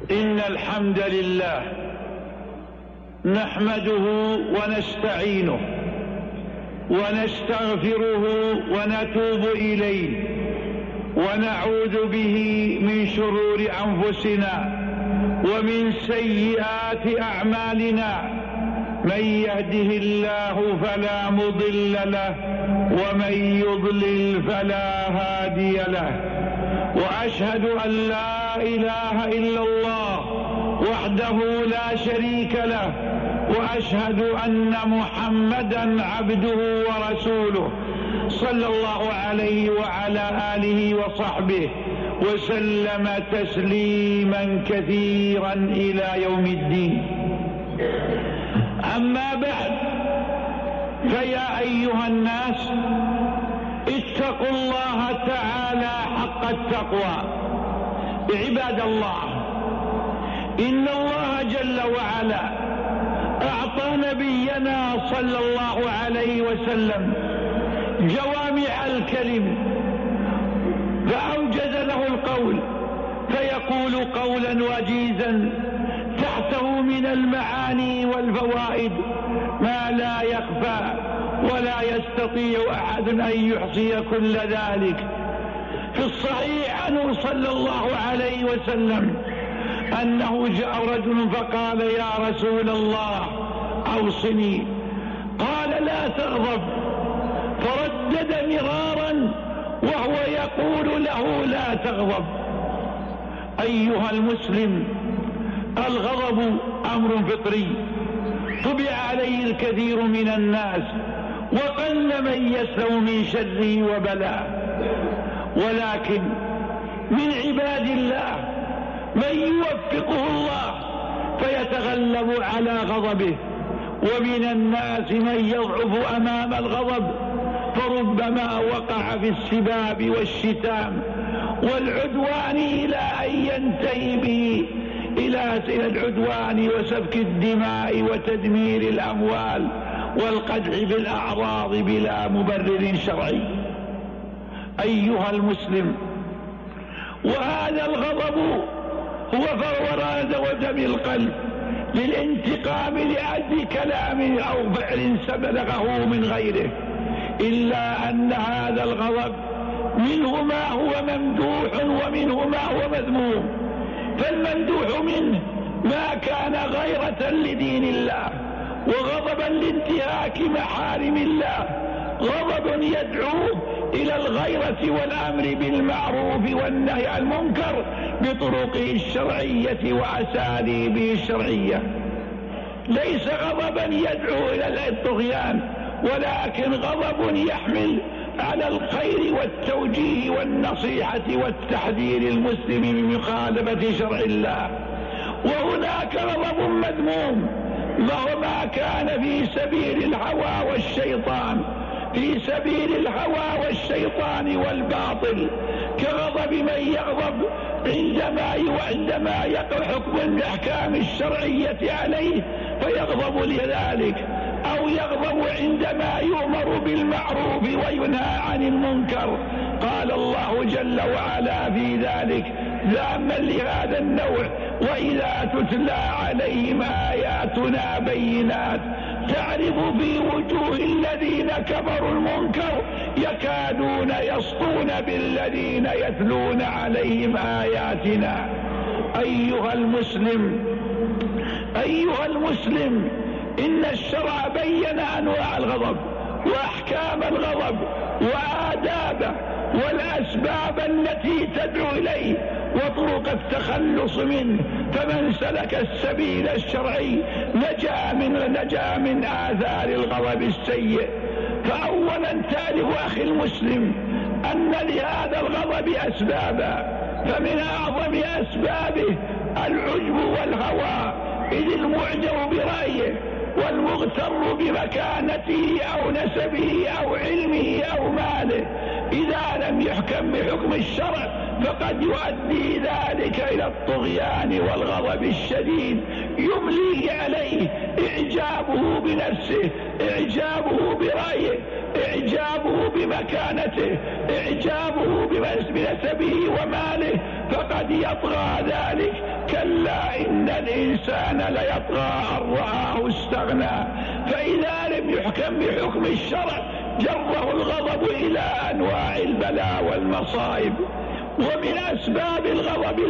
إن الحمد لله نحمده ونستعينه ونستغفره ونتوب إليه ونعوذ به من شرور أنفسنا ومن سيئات أعمالنا. من يهده الله فلا مضل له ومن يضلل فلا هادي له. وأشهد أن لا إله إلا الله وحده لا شريك له، وأشهد أن محمدا عبده ورسوله صلى الله عليه وعلى آله وصحبه وسلم تسليما كثيرا إلى يوم الدين. أما بعد، فيا أيها الناس اتقوا الله تعالى حق التقوى. عباد الله، إن الله جل وعلا أعطى نبينا صلى الله عليه وسلم جوامع الكلم، فأوجز له القول فيقول قولا وجيزا تحته من المعاني والفوائد ما لا يخفى ولا يستطيع أحد أن يحصي كل ذلك. في الصحيح عنه صلى الله عليه وسلم أنه جاء رجل فقال: يا رسول الله أوصني. قال: لا تغضب. فردد مرارا وهو يقول له: لا تغضب. أيها المسلم، الغضب أمر فطري طبع عليه الكثير من الناس، وقل من يسلم من شره وبلاه. ولكن من عباد الله من يوفقه الله فيتغلب على غضبه، ومن الناس من يضعف أمام الغضب فربما وقع في السباب والشتام والعدوان إلى أن ينتهي به إلى العدوان وسفك الدماء وتدمير الأموال والقدح بالأعراض بلا مبرر شرعي. أيها المسلم، وهذا الغضب هو فروران ودم القلب للانتقام لأجل كلام أو فعل سبلغه من غيره، إلا أن هذا الغضب منه ما هو ممدوح ومنه ما هو مذموم. فالممدوح منه ما كان غيرة لدين الله وغضبا لانتهاك محارم الله، غضب يدعو إلى الغيرة والأمر بالمعروف والنهي عن المنكر بطرقه الشرعية وأساليبه الشرعية، ليس غضبا يدعو إلى الطغيان، ولكن غضب يحمل على الخير والتوجيه والنصيحة والتحذير المسلم من مخالفة شرع الله. وهناك غضب مذموم وهو ما كان في سبيل الهوى والشيطان، في سبيل الهوى والشيطان والباطل، كغضب من يغضب عندما يقع حكم الأحكام الشرعية عليه فيغضب لذلك، أو يغضب عندما يؤمر بالمعروف وينهى عن المنكر. قال الله جل وعلا في ذلك ذاما لهذا النوع: وإذا تتلى عليهم آياتنا بينات تعرف في وجوه الذين كفروا المنكر يكادون يسطون بالذين يتلون عليهم آياتنا. أيها المسلم، إن الشرع بين أنواع الغضب وأحكام الغضب وآدابه والأسباب التي تدعو إليه وطرق التخلص منه، فمن سلك السبيل الشرعي نجا من آثار الغضب السيء. فأولا تعرف أخي المسلم أن لهذا الغضب أسبابا، فمن أعظم أسبابه العجب والهوى، إذ المعجب برأيه والمغتر بمكانته أو نسبه أو علمه أو ماله إذا لم يحكم بحكم الشرع فقد يؤدي ذلك إلى الطغيان والغضب الشديد يملي عليه إعجابه بنفسه، إعجابه برأيه، إعجابه بمكانته، إعجابه بنسبه وماله، فقد يطغى ذلك. كلا إن الإنسان ليطغى أن رآه استغنى، فإذا لم يحكم بحكم الشرع جره الغضب إلى أنواع البلاء والمصائب. ومن أسباب الغضب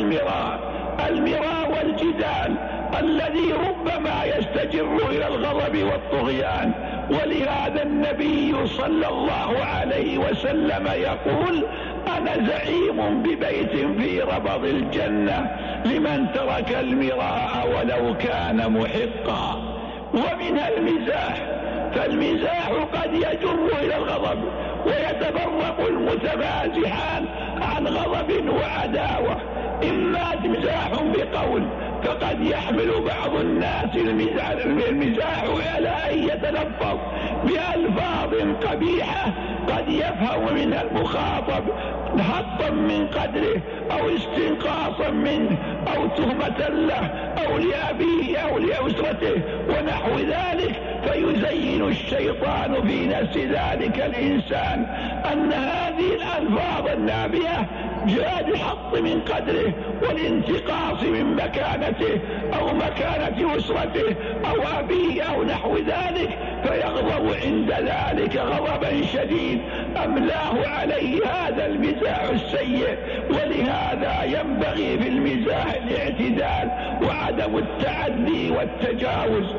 المراء والجدال الذي ربما يستجر إلى الغضب والطغيان. ولهذا النبي صلى الله عليه وسلم يقول: أنا زعيم ببيت في ربض الجنة لمن ترك المراء ولو كان محقا. ومنها المزاح، فالمزاح قد يجر إلى الغضب، ويتفرق المتمازحان عن غضب وعداوة. إما مزاح بقول، فقد يحمل بعض الناس المزاح على أن يتلفظ بألفاظ قبيحة قد يفهم منها المخاطب حطا من قدره أو استنقاصا منه أو تهمة له أو لأبيه أو لأسرته ونحو ذلك، فيزين الشيطان في نفس ذلك الإنسان أن هذه الألفاظ النابية جاء الحط من قدره والانتقاص من مكانته أو مكانة أسرته أو أبيه أو نحو ذلك، فيغضب عند ذلك غضبا شديد أملاه عليه هذا المزاح السيء. ولهذا ينبغي في المزاح الاعتدال وعدم التعدي والتجاوز.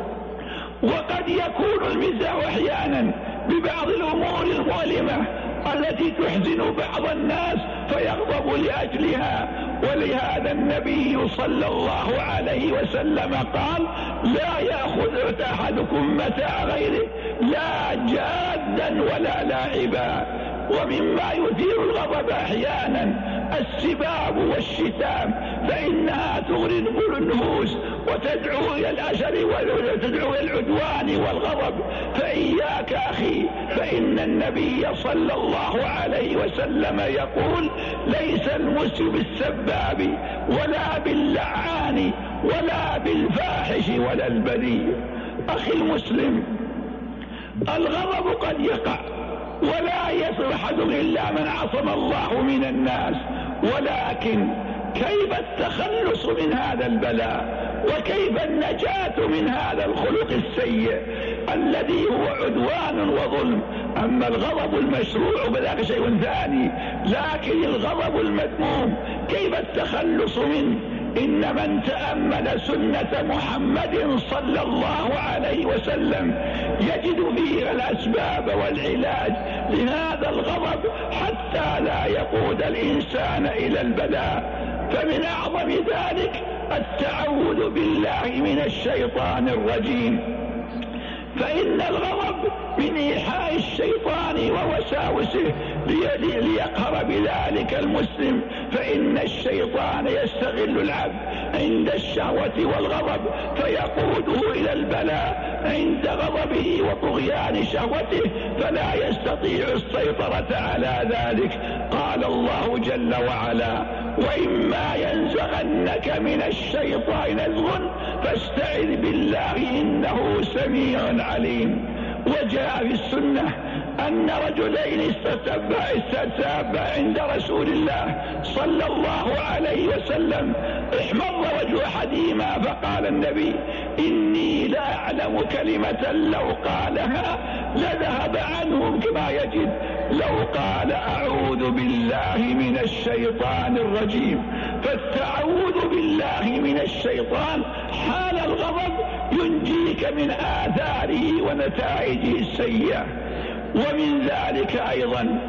وقد يكون المزاح أحيانا ببعض الأمور المؤلمة التي تحزن بعض الناس فيغضب لأجلها. ولهذا النبي صلى الله عليه وسلم قال: لا يأخذ أحدكم متاع غيره لا جادا ولا لاعبا. ومما يثير الغضب أحيانا السباب والشتام، فإنها تغرق النفوس وتدعو إلى الأشر وتدعو إلى العدوان والغضب. فإياك أخي، فإن النبي صلى الله عليه وسلم يقول: ليس المسلم بالسباب ولا باللعان ولا بالفاحش ولا البذيء. أخي المسلم، الغضب قد يقع ولا يصل أحد إلا من عصم الله من الناس، ولكن كيف التخلص من هذا البلاء وكيف النجاة من هذا الخلق السيء الذي هو عدوان وظلم؟ أما الغضب المشروع فذاك شيء ثاني، لكن الغضب المذموم كيف التخلص منه؟ إن من تأمل سنة محمد صلى الله عليه وسلم يجد فيها الأسباب والعلاج لهذا الغضب حتى لا يقود الإنسان إلى البلاء. فمن أعظم ذلك التعوذ بالله من الشيطان الرجيم، فإن الغضب من إيحاء الشيطان ووساوسه ليقهر بذلك المسلم، فإن الشيطان يستغل العبد عند الشهوة والغضب فيقوده إلى البلاء عند غضبه وطغيان شهوته، فلا يستطيع السيطرة على ذلك. قال الله جل وعلا: وإما ينزغنك من الشيطان نزغ فاستعذ بالله إنه سميع عليم. وجاء في السنة أن رجلين استتابا عند رسول الله صلى الله عليه وسلم، احمر وجه أحدهما فقال النبي: إني لا أعلم كلمة لو قالها لذهب عنهم كما يجد، لو قال أعوذ بالله من الشيطان الرجيم. فالتعوذ بالله من الشيطان حال الغضب ينجيك من آثاره ونتائجه السيئة. ومن ذلك أيضا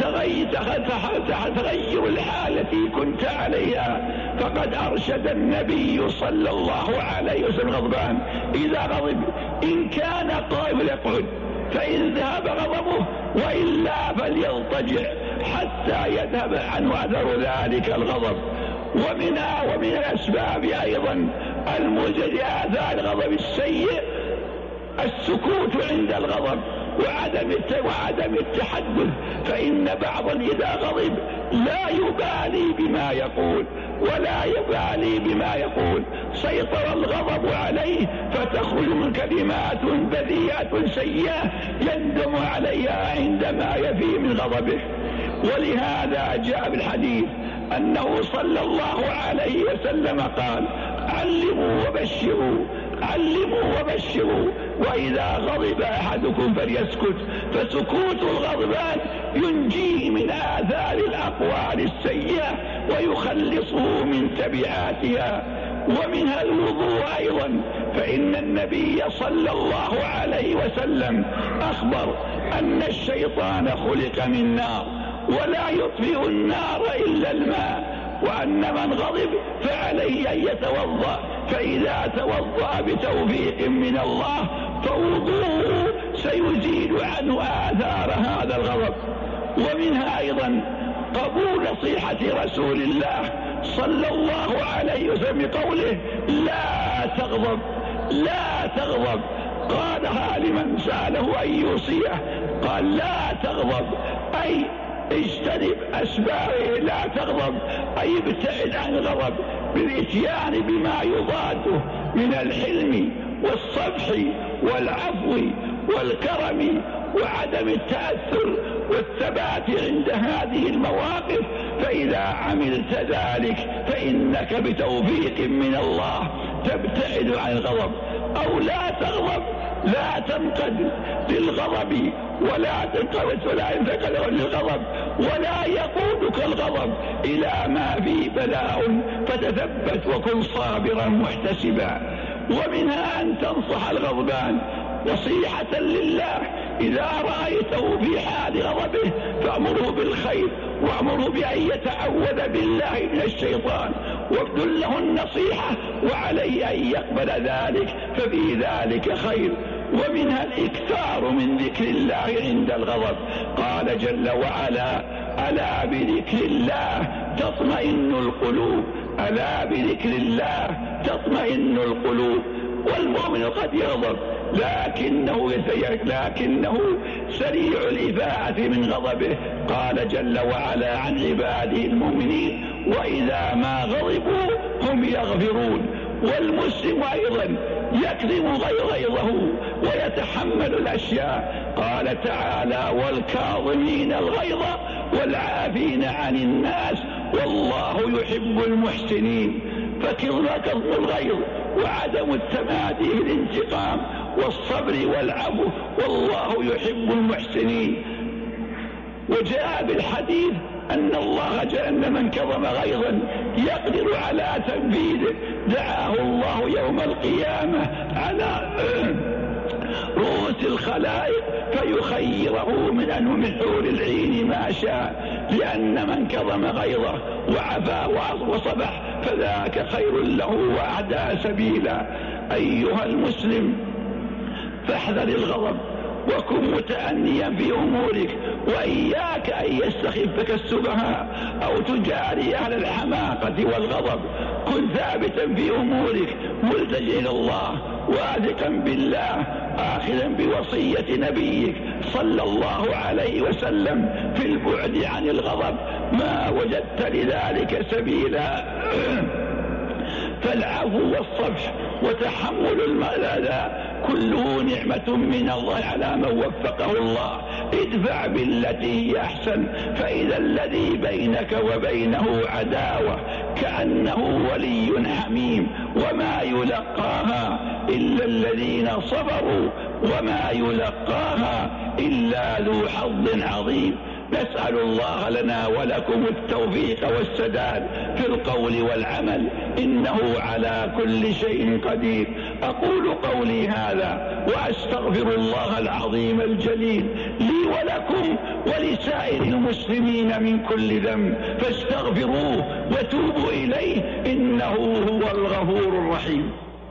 تغير الحالة التي كنت عليها، فقد أرشد النبي صلى الله عليه وسلم غضبان إذا غضب إن كان قائم يقعد، فإن ذهب غضبه وإلا فليضطجع حتى يذهب عنه أثر ذلك الغضب. ومن الأسباب أيضا الموجد آثار الغضب السيء السكوت عند الغضب وعدم التحدث، فإن بعضا إذا غضب لا يبالي بما يقول ولا يبالي بما يقول، سيطر الغضب عليه فتخرج من كلمات بذيئة سيئة يندم عليها عندما يفي من غضبه. ولهذا جاء بالحديث أنه صلى الله عليه وسلم قال: علموا وبشروا، علموا وبشروا، وإذا غضب أحدكم فليسكت، فسكوت الغضبان ينجيه من آثار الأقوال السيئة ويخلصه من تبعاتها. ومنها الوضوء أيضا، فإن النبي صلى الله عليه وسلم أخبر أن الشيطان خلق من نار ولا يطفئ النار إلا الماء، وأن من غضب فعليه أن يتوضأ، فإذا توضأ بتوفيق من الله فوضوءه سيزيل عنه آثار هذا الغضب. ومنها أيضا قبول نصيحة رسول الله صلى الله عليه وسلم بقوله: لا تغضب، لا تغضب. قالها لمن سأله أن يوصيه، قال: لا تغضب، أي اجتنب أسبابه، لا تغضب أي ابتعد عن الغضب بالإتيان بما يضاده من الحلم والصفح والعفو والكرم وعدم التأثر والثبات عند هذه المواقف. فإذا عملت ذلك فإنك بتوفيق من الله تبتعد عن الغضب. أو لا تغضب، لا تنقد للغضب ولا تنقد ولا ينتقد للغضب، ولا يقودك الغضب إلى ما فيه بلاء، فتثبت وكن صابرا محتسبا. ومنها أن تنصح الغضبان نصيحة لله، إذا رأيته في حال غضبه فأمره بالخير وأمره بأن يتعوذ بالله من الشيطان وابذل له النصيحة، وعليه أن يقبل ذلك، ففي ذلك خير. ومنها الإكثار من ذكر الله عند الغضب. قال جل وعلا: ألا بذكر الله تطمئن القلوب، ألا بذكر الله تطمئن القلوب. والمؤمن قد يغضب لكنه سريع الإفاءة من غضبه. قال جل وعلا عن عباده المؤمنين: وإذا ما غضبوا هم يغفرون. والمسلم أيضا يكظم غيظه ويتحمل الأشياء. قال تعالى: والكاظمين الغيظ والعافين عن الناس والله يحب المحسنين. فكظم الغيظ وعدم التمادي في الانتقام والصبر والعفو، والله يحب المحسنين. وجاء بالحديث أن الله جل من كظم غيظا يقدر على تنفيذه دعاه الله يوم القيامة على رؤوس الخلائق فيخيره من حور العين ما شاء، لأن من كظم غيظه وعفا وصبح فذاك خير له وأعدى سبيلا. أيها المسلم، فاحذر الغضب وكن متأنيا في أمورك، وإياك أن يستخفك السفهاء أو تجاري أهل الحماقة والغضب. كن ثابتا في أمورك ملتجئ إلى الله واثقا بالله، آخذا بوصية نبيك صلى الله عليه وسلم في البعد عن الغضب ما وجدت لذلك سبيلا. فالعفو والصفح وتحمل الأذى كله نعمة من الله على من وفقه الله. ادفع بالتي هي أحسن، فإذا الذي بينك وبينه عداوة كأنه ولي حميم. وما يلقاها إلا الذين صبروا وما يلقاها إلا ذو حظ عظيم. نسأل الله لنا ولكم التوفيق والسداد في القول والعمل، إنه على كل شيء قدير. أقول قولي هذا وأستغفر الله العظيم الجليل لي ولكم ولسائر المسلمين من كل ذنب، فاستغفروه وتوبوا إليه إنه هو الغفور الرحيم.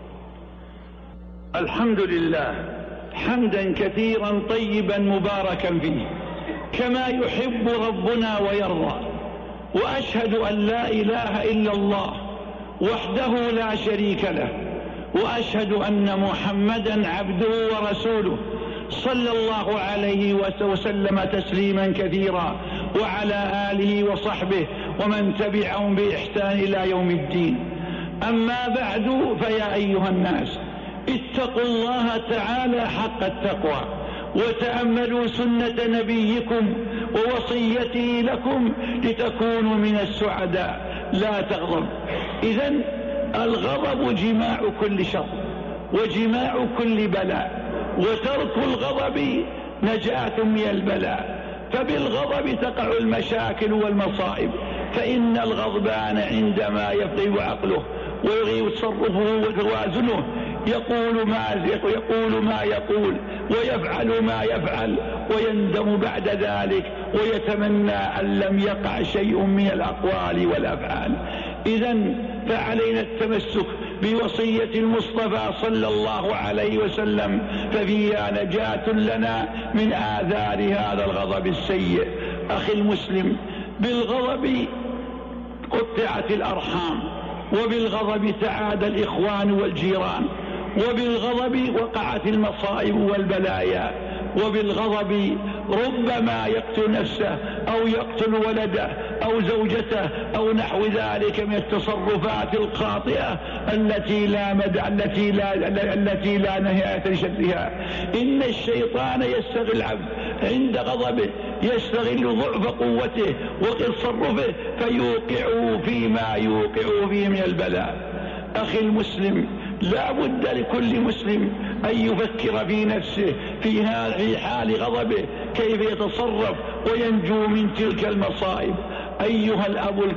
الحمد لله حمدا كثيرا طيبا مباركا فيه كما يحب ربنا ويرضى. وأشهد أن لا إله إلا الله وحده لا شريك له، وأشهد أن محمدا عبده ورسوله صلى الله عليه وسلم تسليما كثيرا، وعلى آله وصحبه ومن تبعهم بإحسان إلى يوم الدين. أما بعد، فيا أيها الناس، اتقوا الله تعالى حق التقوى، وتأملوا سنة نبيكم ووصيتي لكم لتكونوا من السعداء لا تغضب. إذن الغضب جماع كل شر وجماع كل بلاء، وترك الغضب نجاة من البلاء. فبالغضب تقع المشاكل والمصائب، فإن الغضبان عندما يفقد عقله ويغيب تصرفه وتوازنه يقول ما يقول ويفعل ما يفعل، ويندم بعد ذلك ويتمنى أن لم يقع شيء من الأقوال والأفعال. إذن فعلينا التمسك بوصية المصطفى صلى الله عليه وسلم، ففيها نجاة لنا من آثار هذا الغضب السيء. أخي المسلم، بالغضب قطعت الأرحام، وبالغضب تعادى الإخوان والجيران، وبالغضب وقعت المصائب والبلايا، وبالغضب ربما يقتل نفسه أو يقتل ولده أو زوجته أو نحو ذلك من التصرفات الخاطئة التي لا نهاية لشرها. إن الشيطان يستغل العبد عند غضبه، يستغل ضعف قوته وتصرفه فيوقعه فيما يوقعه فيه من البلاء. أخي المسلم، لا بد لكل مسلم أن يفكر في نفسه في حال غضبه كيف يتصرف وينجو من تلك المصائب. أيها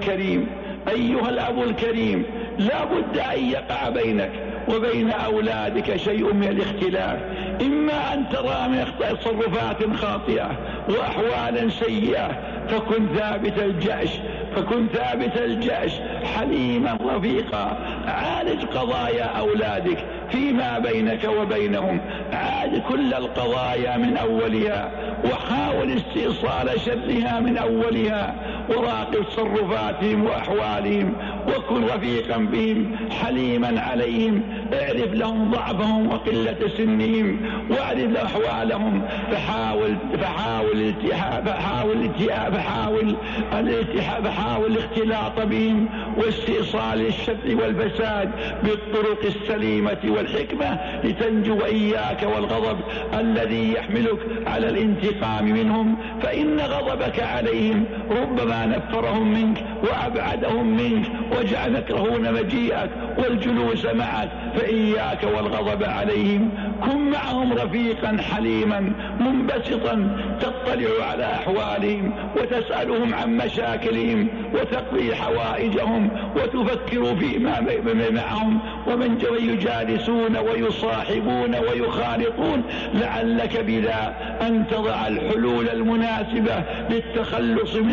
الأب الكريم، لا بد أن يقع بينك وبين أولادك شيء من الاختلاف، إما أن ترى من تصرفات خاطئة وأحوالا سيئة فكن ثابت الجأش حليما رفيقا. عالج قضايا أولادك فيما بينك وبينهم، عالج كل القضايا من أولها، وحاول استئصال شرها من أولها، وراقب تصرفاتهم وأحوالهم، وكن رفيقا بهم حليما عليهم. اعرف لهم ضعفهم وقلة سنهم، واعرف أحوالهم، فحاول الاختلاط بهم واستئصال الشر والفساد بالطرق السليمة والحكمة لتنجو إياك والغضب الذي يحملك على الانتقام منهم. فإن غضبك عليهم ربما نفرهم منك وأبعدهم منك وجعل يكرهون مجيئك والجلوس معك. فإياك والغضب عليهم، كن معهم رفيقا حليما منبسطا، تطلع على أحوالهم وتسألهم عن مشاكلهم وتقضي حوائجهم وتفكر فيما معهم ومن يجالسون ويصاحبون ويخالطون، لعلك بذا أن تضع الحلول المناسبة للتخلصهم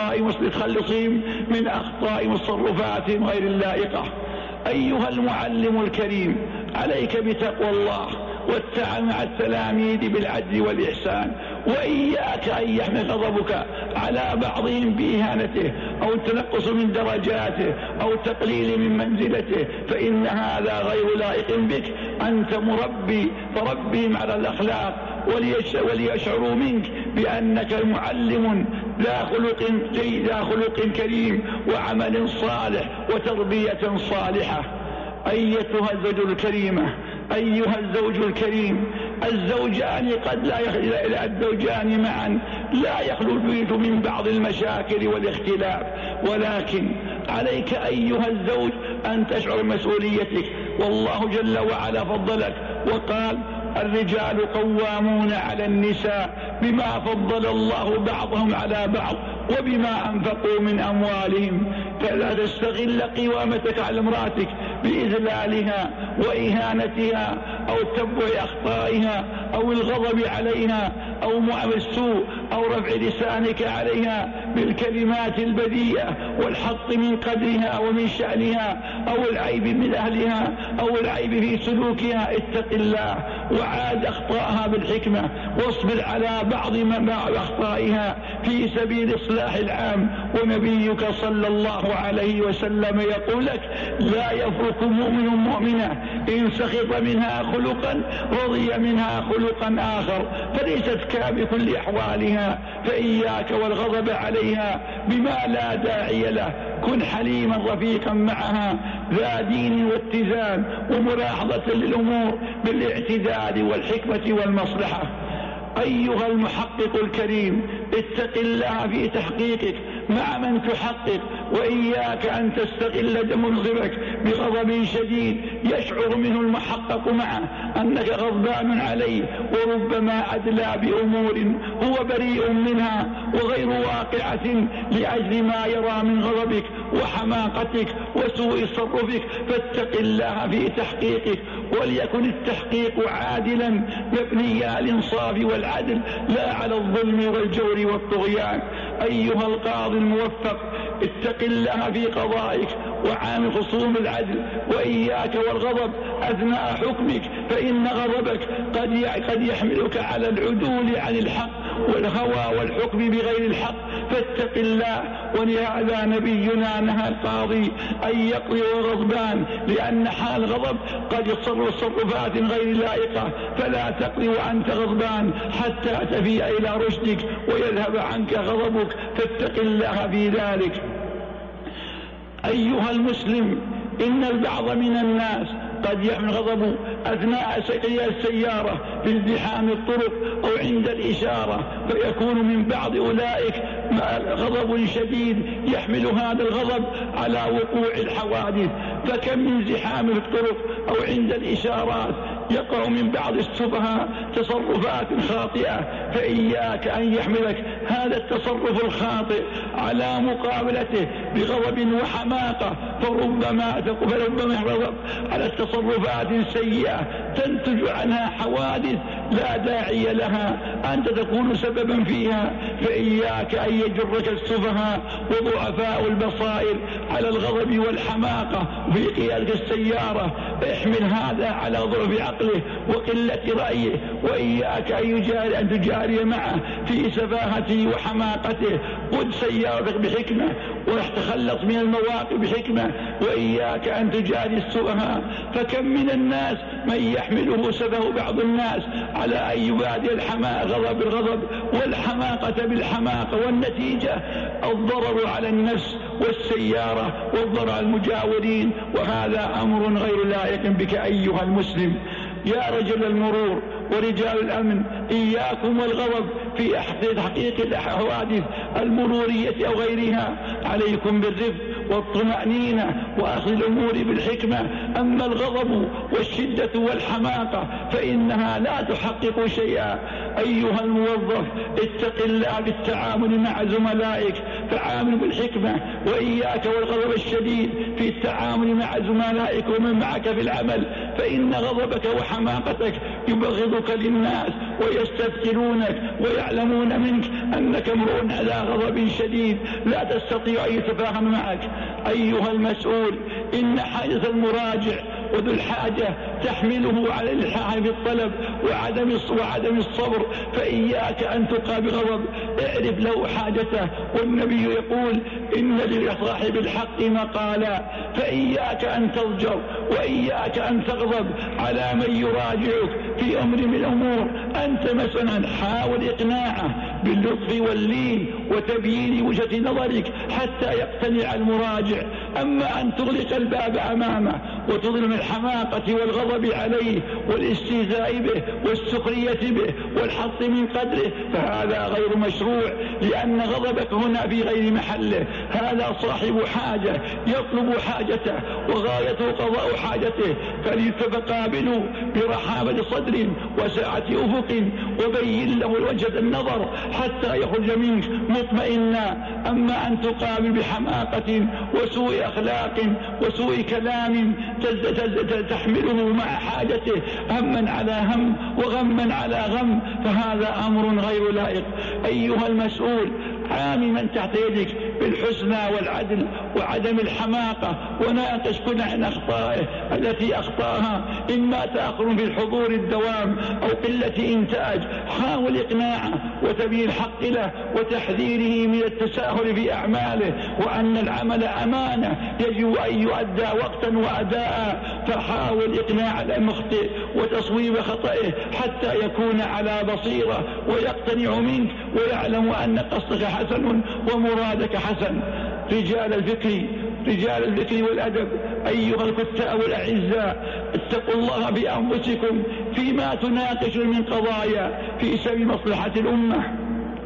من أخطاء وتصرفاتهم غير اللائقة. أيها المعلم الكريم، عليك بتقوى الله والتعامل مع التلاميذ بالعدل والإحسان، وإياك أن يحمل غضبك على بعضهم بإهانته أو التنقص من درجاته أو تقليل من منزلته، فإن هذا غير لائق بك. أنت مربي، فربهم على الأخلاق وليشعروا منك بأنك معلم ذا خلق كريم وعمل صالح وتربية صالحة. أيتها الزوجة الكريمة، أيها الزوج الكريم، الزوجان معا لا يخلو البيت من بعض المشاكل والاختلاف، ولكن عليك أيها الزوج أن تشعر مسؤوليتك. والله جل وعلا فضلك وقال: الرجال قوامون على النساء بما فضل الله بعضهم على بعض وبما أنفقوا من أموالهم. فلا تستغل قوامتك على امرأتك بإذلالها وإهانتها أو تتبع أخطائها أو الغضب عليها أو معاملة السوء أو رفع لسانك عليها بالكلمات البذيئة والحط من قدرها ومن شأنها أو العيب من أهلها أو العيب في سلوكها. اتق الله وعاد أخطائها بالحكمة، واصبر على بعض أخطائها في سبيل إصلاح العام. ونبيك صلى الله عليه وسلم يقول لك: لا يفرق مؤمن مؤمنة إن سخط منها خلقا رضي منها خلقا آخر، فليست بكل أحوالها، فإياك والغضب عليها بما لا داعي له. كن حليما رفيقا معها ذا دين واتزان وملاحظة للأمور بالاعتدال والحكمة والمصلحة. أيها المحقق الكريم، اتق الله في تحقيقك مع من تحقق، وإياك أن تستغل مغضبك بغضب شديد يشعر منه المحقق معه أنك غضبان عليه، وربما أدلى بأمور هو بريء منها وغير واقعة لأجل ما يرى من غضبك وحماقتك وسوء تصرفك. فاتق الله في تحقيقك، وليكن التحقيق عادلا مبني على الإنصاف والعدل لا على الظلم والجور والطغيان. أيها القاضي الموفق، اتق الله في قضائك وعامل خصوم العدل، وإياك والغضب أثناء حكمك، فإن غضبك قد يحملك على العدول عن الحق والهوى والحكم بغير الحق. فاتق الله. ولهذا نبينا نهى القاضي أن يقضي غضبان، لأن حال غضب قد يتصرف تصرفات غير لائقة، فلا تقضي وأنت غضبان حتى تفيء إلى رشدك ويذهب عنك غضبك. فاتق الله في ذلك. أيها المسلم، إن البعض من الناس قد يحمل غضبه أثناء سير السيارة في ازدحام الطرق أو عند الإشارة، فيكون من بعض أولئك غضب شديد يحمل هذا الغضب على وقوع الحوادث. فكم من زحام في الطرق أو عند الإشارات يقع من بعض السفهاء تصرفات خاطئة، فإياك أن يحملك هذا التصرف الخاطئ على مقابلته بغضب وحماقة، فربما يغضب على تصرفات سيئة تنتج عنها حوادث لا داعي لها أنت تكون سببا فيها. فإياك أن يجرك السفهاء وضعفاء البصائر على الغضب والحماقة في قيادة السيارة. احمل هذا على ضعف عقله وقلة رأيه، وإياك أن تجاري معه في سفاهته وحماقته. قد سيارتك بحكمة وتخلص من المواقف بحكمة، وإياك أن تجاري السفهاء. فكم من الناس من يحمله سفه بعض الناس على أن يبادر الغضب بالغضب والحماقة بالحماقة، والنتيجة الضرر على النفس والسيارة والضرر على المجاورين، وهذا أمر غير لائق بك أيها المسلم. يا رجل المرور ورجال الأمن، إياكم والغضب في تحقيق الحوادث المرورية أو غيرها، عليكم بالرفق والطمأنينة وأخذ الأمور بالحكمة. أما الغضب والشدة والحماقة فإنها لا تحقق شيئا. أيها الموظف، اتق الله بالتعامل مع زملائك، فعامل بالحكمة، وإياك والغضب الشديد في التعامل مع زملائك ومن معك في العمل، فإن غضبك وحماقتك يبغضك للناس ويستثقلونك ويعلمون منك أنك امرؤ على غضب شديد لا تستطيع أن يتفاهم معك. أيها المسؤول، إن حاجة المراجع وذو الحاجة تحمله على الإلحاح بالطلب وعدم الصبر، فإياك أن تقى بغضب، اعرف له حاجته. والنبي يقول إن لصاحب الحق مقالا، فإياك أن تضجر وإياك أن تغضب على من يراجعك في أمر من الأمور. أنت مثلا حاول إقناعه باللطف واللين وتبيين وجهة نظرك حتى يقتنع المراجع. أما أن تغلق الباب أمامه وتظلم الحماقة والغضب عليه والاستهزاء به والسخرية به والحط من قدره، فهذا غير مشروع، لأن غضبك هنا في غير محله. هذا صاحب حاجة يطلب حاجته وغايته قضاء حاجته، فقابله برحابة صدر وسعة أفق وبين له وجهة النظر حتى يخرج منك مطمئنا. أما أن تقابل بحماقة وسوء أخلاق وسوء كلام تحمله مع حاجته هما على هم وغما على غم، فهذا أمر غير لائق. أيها المسؤول، عامل من تحت يدك بالحسنى والعدل وعدم الحماقة، وناقش كل عن أخطائه التي أخطاها، إما تأخر في الحضور الدوام أو قلة إنتاج. حاول إقناعه وتبيين الحق له وتحذيره من التساهل في أعماله، وأن العمل أمانة يجب أن يؤدى وقتا وأداء. فحاول إقناع المخطئ وتصويب خطئه حتى يكون على بصيرة ويقتنع منك ويعلم أن قصدك حسن ومرادك حسن. رجال الفكر رجال الذكر والأدب أيها الكتاب الأعزاء، اتقوا الله بأنفسكم فيما تناقشون من قضايا في سبيل مصلحة الأمة.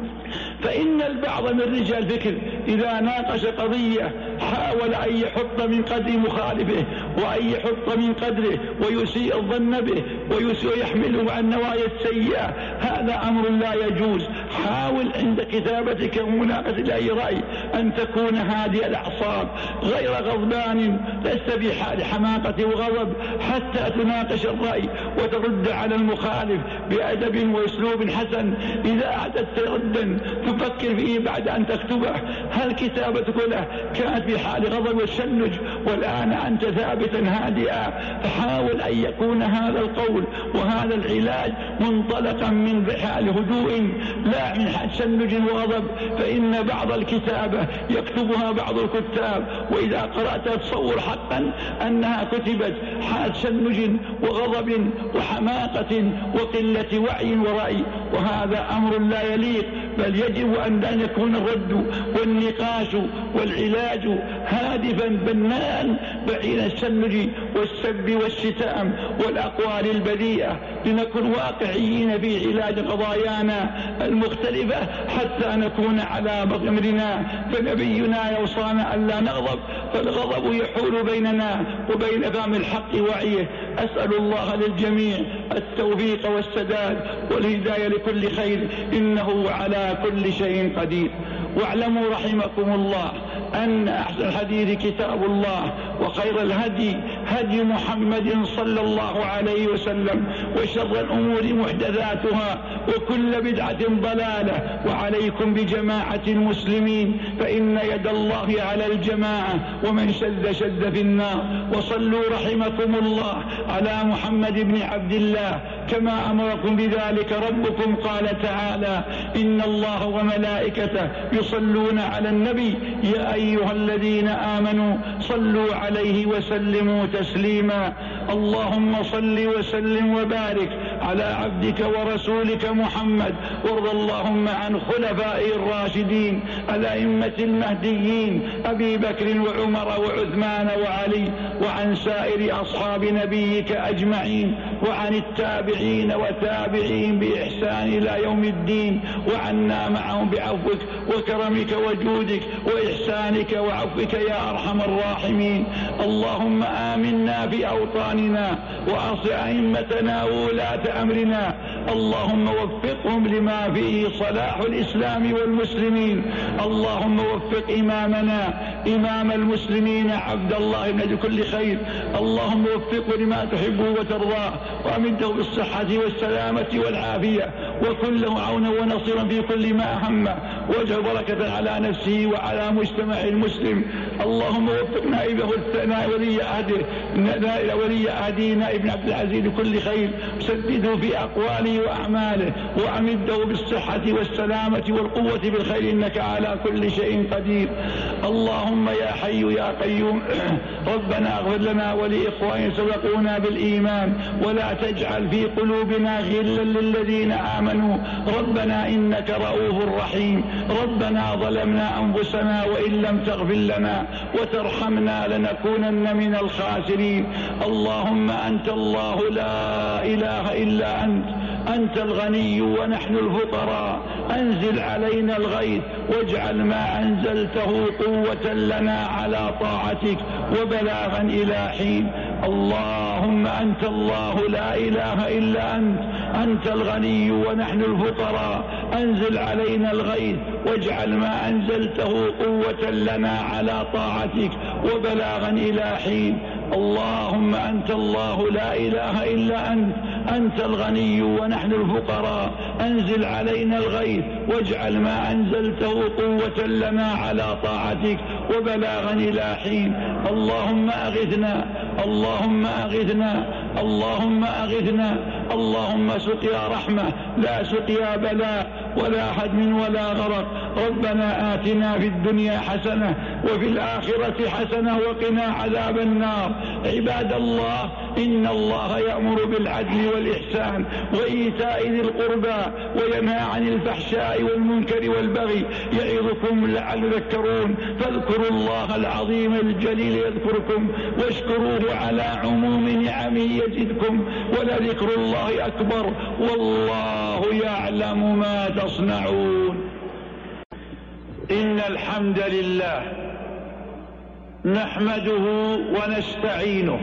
فإن البعض من رجال الفكر إذا ناقش قضية حاول أن يحط من قدر مخالفه وأن يحط من قدره ويسيء الظن به ويحمله عن النوايا السيئة، هذا أمر لا يجوز. حاول عند كتابتك ومناقشة أي رأي أن تكون هادئ الأعصاب غير غضبان، لست في حال حماقة وغضب حتى تناقش الرأي وترد على المخالف بأدب وأسلوب حسن. إذا أعددت ردا تفكر فيه بعد أن تكتبه، هل كتابتك له كانت في حال غضب وتشنج والآن أنت ثابتا هادئا؟ فحاول أن يكون هذا القول وهذا العلاج منطلقا من حال هدوء لا من حال تشنج وغضب. فإن بعض الكتابة يكتبها بعض الكتاب وإذا قرأتها تصور حقا أنها كتبت حال تشنج وغضب وحماقة وقلة وعي ورأي، وهذا أمر لا يليق، بل يجب أن يكون الرد والنقاش والعلاج هادفا بناء بعيد التشنج والسب والشتام والأقوال البذيئة، لنكون واقعيين في علاج قضايانا المختلفة حتى نكون على أمرنا. فنبينا يوصانا ألا نغضب، فالغضب يحول بيننا وبين فهم الحق وعيه. أسأل الله للجميع التوفيق والسداد والهداية لكل خير، إنه على كل شيء قدير. واعلموا رحمكم الله أن أحسن الحديث كتاب الله، وخير الهدي هدي محمد صلى الله عليه وسلم، وشر الأمور محدثاتها، وكل بدعة ضلالة. وعليكم بجماعة المسلمين، فإن يد الله على الجماعة، ومن شذ شذ في النار. وصلوا رحمكم الله على محمد بن عبد الله كما أمركم بذلك ربكم، قال تعالى: إن الله وملائكته يصلون على النبي يا أيها الذين آمنوا صلوا عليه وسلموا تسليما. اللهم صل وسلم وبارك على عبدك ورسولك محمد، وارض اللهم عن خلفائه الراشدين الأئمة المهديين أبي بكر وعمر وعثمان وعلي، وعن سائر أصحاب نبيك أجمعين، وعن التابعين وتابعين بإحسان إلى يوم الدين، وعنا معهم بعفوك وكرمك وجودك وإحسانك وعفوك يا أرحم الراحمين. اللهم آمنا في أوطاننا، وأصل أئمتنا وولاة أمرنا، اللهم وفقهم لما فيه صلاح الإسلام والمسلمين. اللهم وفق إمامنا إمام المسلمين عبد الله بن كل خير، اللهم وفقه لما تحبه وترضاه، وأمده بالصحة والسلامة والعافية، وكن له عونا ونصيرا في كل ما أهمه، واجعل بركة على نفسه وعلى مجتمع المسلم. اللهم وفق نائبه الثناء ولي عهدنا ابن عبد العزيز لكل خير، سدده في أقواله وأعماله، وأمده بالصحة والسلامة والقوة بالخير، إنك على كل شيء قدير. اللهم يا حي يا قيوم ربنا اغفر لنا ولإخواننا سبقونا بالإيمان، ولا تجعل في قلوبنا غلا للذين آمنوا، ربنا إنك رؤوف رحيم. ربنا ظلمنا أنفسنا وإن لم تغفر لنا وترحمنا لنكونن من الخاسرين. اللهم أنت الله لا إله إلا أنت الغني ونحن الفقراء، أنزل علينا الغيث واجعل ما أنزلته قوة لنا على طاعتك وبلاغا إلى حين. اللهم أنت الله لا إله إلا أنت الغني ونحن الفقراء، أنزل علينا الغيث واجعل ما أنزلته قوة لنا على طاعتك وبلاغا إلى حين. اللهم أنت الله لا إله إلا أنت الغني ونحن الفقراء، أنزل علينا الغيث واجعل ما أنزلته قوة لنا على طاعتك وبلاغا إلى حين. اللهم أغثنا اللهم أغثنا اللهم أغثنا اللهم سقيا رحمة لا سقيا بلاء ولا هدم ولا غرق. ربنا آتنا في الدنيا حسنة وفي الآخرة حسنة وقنا عذاب النار. عباد الله، إن الله يأمر بالعدل والإحسان وإيتاء ذي القربى وينهى عن الفحشاء والمنكر والبغي يعظكم لعلكم تذكرون. فاذكروا الله العظيم الجليل يذكركم واشكروه على عموم نعمه يزدكم ولذكر الله أكبر والله يعلم ما تصنعون. إن الحمد لله نحمده ونستعينه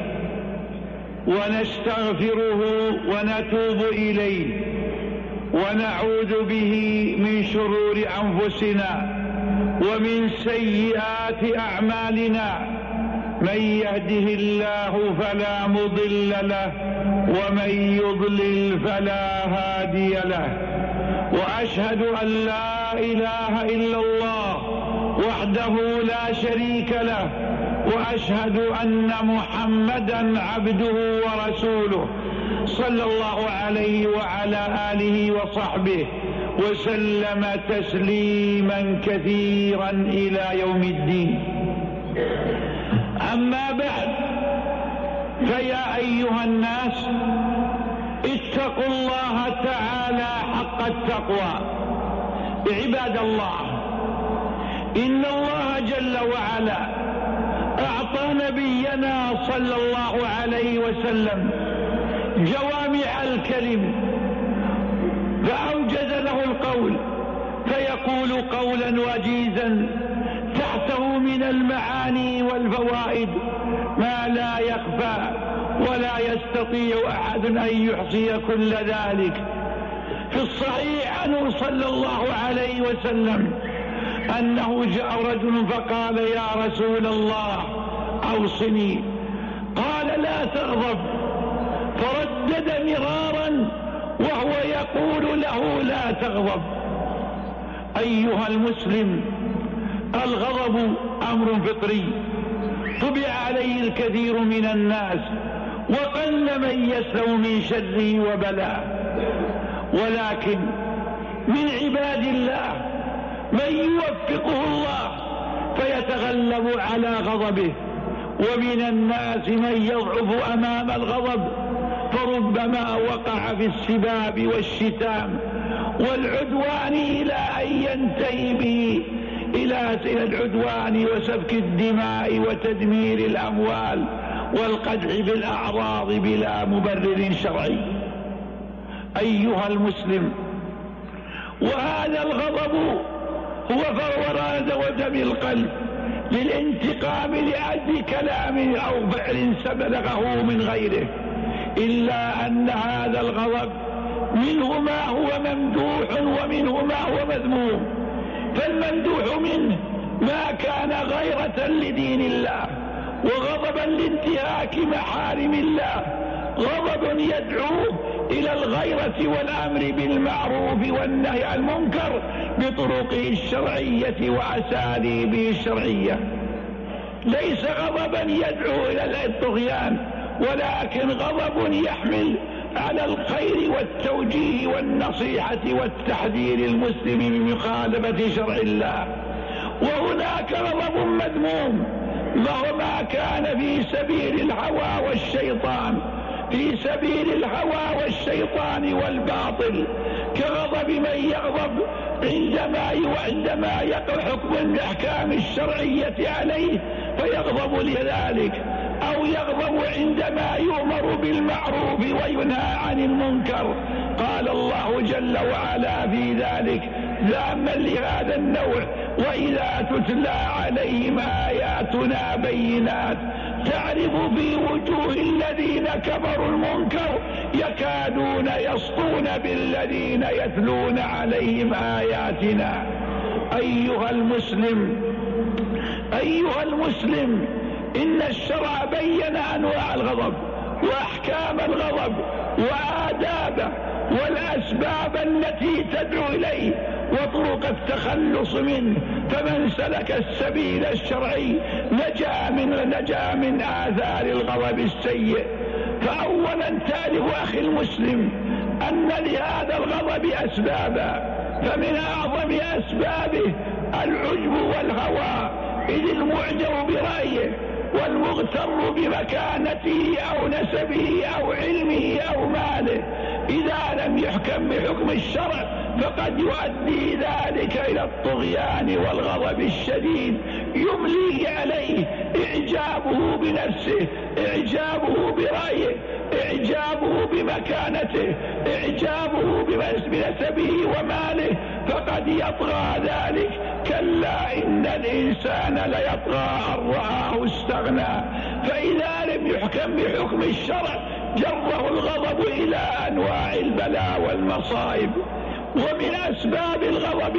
ونستغفره ونتوب إليه ونعوذ به من شرور أنفسنا ومن سيئات أعمالنا. من يهده الله فلا مضل له ومن يضلل فلا هادي له. وأشهد أن لا إله إلا الله وحده لا شريك له وأشهد أن محمدا عبده ورسوله صلى الله عليه وعلى آله وصحبه وسلم تسليما كثيرا إلى يوم الدين. أما بعد، فيا أيها الناس اتقوا الله تعالى حق التقوى. عباد الله، إن الله جل وعلا أعطى نبينا صلى الله عليه وسلم جوامع الكلم فأوجز له القول فيقول قولا وجيزا تحته من المعاني والفوائد ما لا يخفى ولا يستطيع أحد أن يحصي كل ذلك. في الصحيح عنه صلى الله عليه وسلم أنه جاء رجل فقال يا رسول الله أوصني. قال لا تغضب، فردد مرارا وهو يقول له لا تغضب. أيها المسلم، الغضب أمر فطري طبع عليه الكثير من الناس وقل من يسلم من شره وبلاه، ولكن من عباد الله من يوفقه الله فيتغلب على غضبه، ومن الناس من يضعف أمام الغضب فربما وقع في السباب والشتام والعدوان إلى أن ينتهي به إلى العدوان وسفك الدماء وتدمير الأموال والقدح بالأعراض بلا مبرر شرعي. أيها المسلم، وهذا الغضب هو فروران ودم القلب للانتقام لأجل كلام أو فعل سبلغه من غيره، إلا أن هذا الغضب منه ما هو ممدوح ومنه ما هو مذموم. فالممدوح منه ما كان غيرة لدين الله وغضبا لانتهاك محارم الله، غضب يدعو إلى الغيرة والأمر بالمعروف والنهي عن المنكر بطرقه الشرعية وأساليبه الشرعية، ليس غضبا يدعو إلى الطغيان، ولكن غضب يحمل على الخير والتوجيه والنصيحة والتحذير المسلم من مخالفة شرع الله. وهناك غضب مذموم وهو ما كان في سبيل الهوى والشيطان، في سبيل الهوى والشيطان والباطل، كغضب من يغضب عندما يقع حكم الأحكام الشرعية عليه فيغضب لذلك، أو يغضب عندما يؤمر بالمعروف وينهى عن المنكر. قال الله جل وعلا في ذلك ذاما لهذا النوع: وإذا تتلى عليهم آياتنا بينات تعرف في وجوه الذين كفروا المنكر يكادون يسطون بالذين يتلون عليهم آياتنا. أيها المسلم، إن الشرع بين أنواع الغضب وأحكام الغضب وآدابه والأسباب التي تدعو إليه وطرق التخلص منه. فمن سلك السبيل الشرعي نجا من آثار الغضب السيء. فأولا تعرف أخي المسلم أن لهذا الغضب أسبابا، فمن أعظم أسبابه العجب والهوى، إذ المعجب برأيه والمغتر بمكانته أو نسبه أو علمه أو ماله إذا لم يحكم بحكم الشرع فقد يؤدي ذلك إلى الطغيان والغضب الشديد، يملي عليه إعجابه بنفسه، إعجابه برأيه، إعجابه بمكانته، إعجابه بنسبه وماله، فقد يطغى ذلك. كلا إن الإنسان ليطغى أن رآه استغنى. فإذا لم يحكم بحكم الشرع جره الغضب إلى أنواع البلاء والمصائب. ومن أسباب الغضب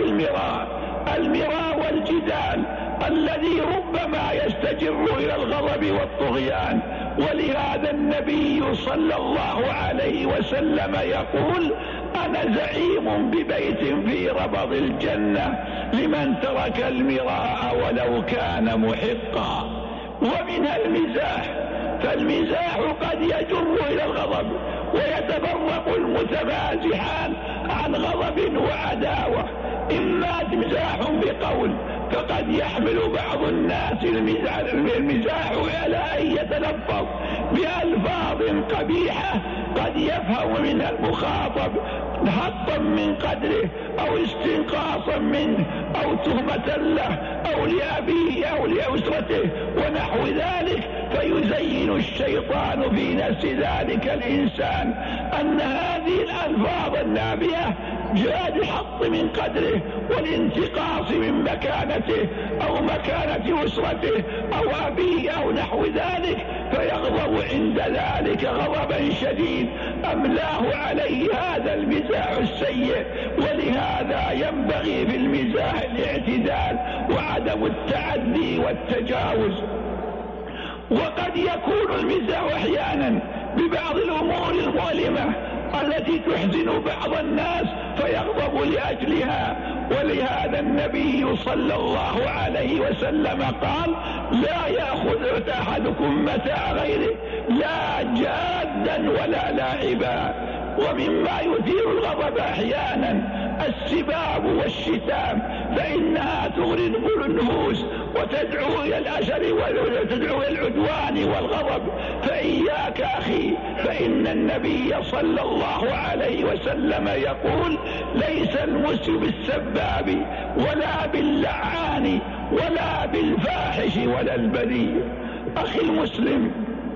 المراء والجدال الذي ربما يستجر إلى الغضب والطغيان. ولهذا النبي صلى الله عليه وسلم يقول: أنا زعيم ببيت في ربض الجنة لمن ترك المراء ولو كان محقا. ومنها المزاح، فالمزاح قد يجر إلى الغضب، ويتفرق المتمازحان عن غضب وعداوة. إما مزاح بقول، فقد يحمل بعض الناس المزاح على أن يتلفظ بألفاظ قبيحة قد يفهم منها المخاطب حطا من قدره أو استنقاصا منه أو تهمة له أو لأبيه أو لأسرته ونحو ذلك، فيزين الشيطان في نفس ذلك الإنسان أن هذه الألفاظ النابية جاء الحط من قدره والانتقاص من مكانته أو مكانة أسرته أو أبيه أو نحو ذلك، فيغضب عند ذلك غضبا شديد أملاه عليه هذا المزاح السيء. ولهذا ينبغي في المزاح الاعتدال وعدم التعدي والتجاوز. وقد يكون المزاح أحيانا ببعض الأمور المؤلمة التي تحزن بعض الناس فيغضب لأجلها. ولهذا النبي صلى الله عليه وسلم قال: لا يأخذ أحدكم متاع غيره لا جادا ولا لاعبا. ومما يثير الغضب أحيانا السباب والشتام، فإنها تغرب النفوس وتدعو إلى الأشر وتدعو إلى العدوان والغضب. فإياك أخي، فإن النبي صلى الله عليه وسلم يقول: ليس المسلم بالسباب ولا باللعان ولا بالفاحش ولا البذيء. أخي المسلم،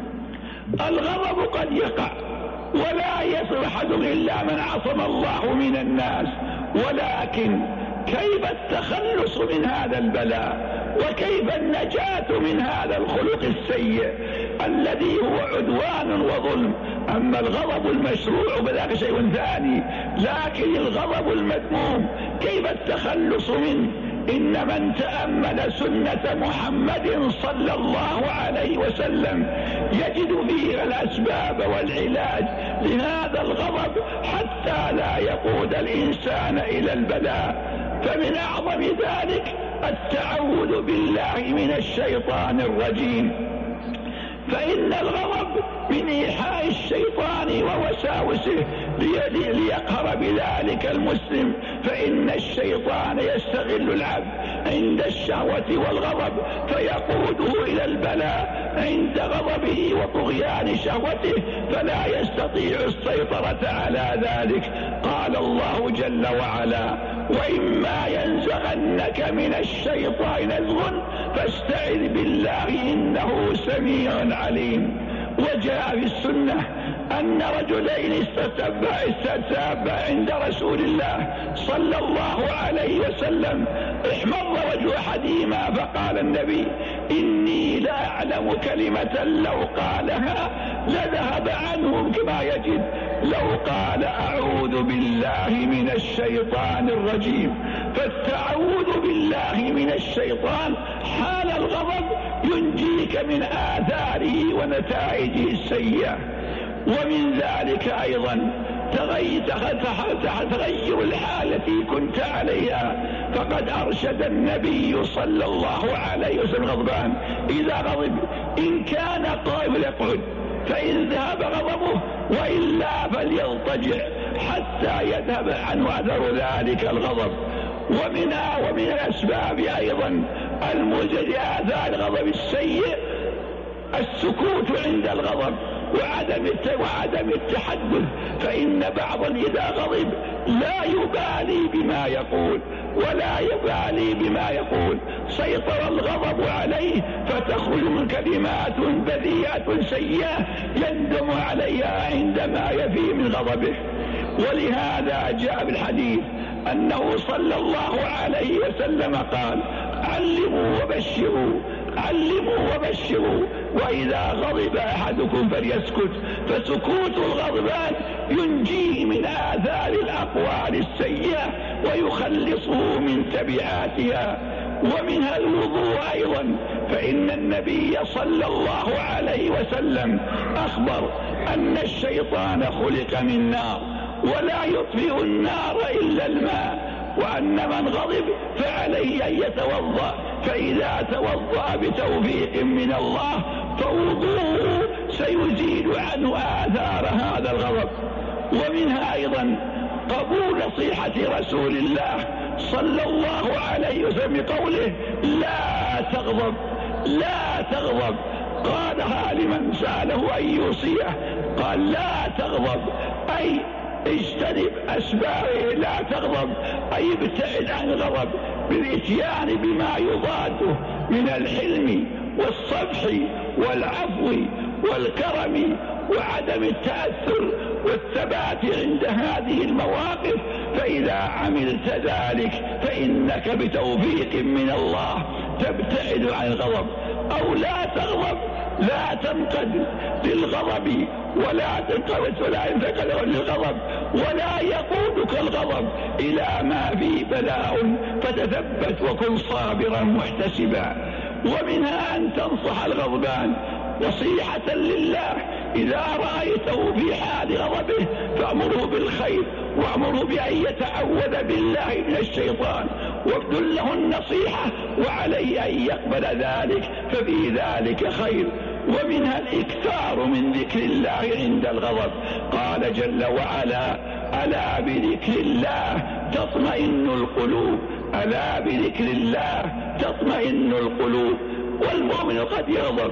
الغضب قد يقع ولا يصل أحد إلا من عصم الله من الناس، ولكن كيف التخلص من هذا البلاء وكيف النجاة من هذا الخلق السيء الذي هو عدوان وظلم؟ أما الغضب المشروع فذاك شيء ثاني، لكن الغضب المذموم كيف التخلص منه؟ إن من تأمل سنة محمد صلى الله عليه وسلم يجد فيها الأسباب والعلاج لهذا الغضب حتى لا يقود الإنسان إلى البلاء. فمن أعظم ذلك التعوذ بالله من الشيطان الرجيم، فإن الغضب من إيحاء الشيطان ووساوسه ليقهر بذلك المسلم. فإن الشيطان يستغل العبد عند الشهوة والغضب فيقوده إلى البلاء عند غضبه وطغيان شهوته، فلا يستطيع السيطرة على ذلك. قال الله جل وعلا: وإما ينزغنك من الشيطان نزغ فاستعذ بالله إنه سميع عليم. وجاء في السنة أن رجلين استتابا عند رسول الله صلى الله عليه وسلم، احمر وجه أحدهما فقال النبي: إني لا أعلم كلمة لو قالها لذهب عنهم كما يجد، لو قال أعوذ بالله من الشيطان الرجيم. فالتعوذ بالله من الشيطان حال الغضب ينجيك من آثاره ونتائجه السيئة. ومن ذلك أيضا تغير الحالة التي كنت عليها، فقد أرشد النبي صلى الله عليه وسلم غضبان إذا غضب إن كان قائم يقعد، فإن ذهب غضبه وإلا فليضطجع حتى يذهب عنه أثر ذلك الغضب. ومن الأسباب أيضا الموجب آثار الغضب السيء السكوت عند الغضب وعدم التحدث، فإن بعضا إذا غضب لا يبالي بما يقول ولا يبالي بما يقول، سيطر الغضب عليه فتخرج من كلمات بذيئة سيئة يندم عليها عندما يفي من غضبه. ولهذا جاء بالحديث أنه صلى الله عليه وسلم قال: علموا وبشروا، وإذا غضب أحدكم فليسكت، فسكوت الغضبان ينجيه من آثار الأقوال السيئة ويخلصه من تبعاتها. ومنها الوضوء أيضا، فإن النبي صلى الله عليه وسلم أخبر أن الشيطان خلق من نار ولا يطفئ النار إلا الماء، وأن من غضب فعليه أن يتوضأ، فإذا توضأ بتوفيق من الله فوضوءه سيزيل عنه آثار هذا الغضب. ومنها أيضا قبول نصيحة رسول الله صلى الله عليه وسلم بقوله: لا تغضب. قالها لمن سأله أن يوصيه، قال: لا تغضب، أي اجتنب أسبابه، لا تغضب أي ابتعد عن الغضب بالإتيان بما يضاده من الحلم والصفح والعفو والكرم وعدم التأثر والثبات عند هذه المواقف. فإذا عملت ذلك فإنك بتوفيق من الله تبتعد عن الغضب. أو لا تغضب، لا تنقد للغضب ولا ينتقل للغضب ولا يقودك الغضب إلى ما فيه بلاء، فتثبت وكن صابرا محتسبا. ومنها أن تنصح الغضبان نصيحة لله، إذا رأيته في حال غضبه فأمره بالخير وأمره بأن يتعوذ بالله من الشيطان وابذل له النصيحة، وعليه أن يقبل ذلك، ففي ذلك خير. ومنها الإكثار من ذكر الله عند الغضب، قال جل وعلا: ألا بذكر الله تطمئن القلوب، ألا بذكر الله تطمئن القلوب. والمؤمن قد يغضب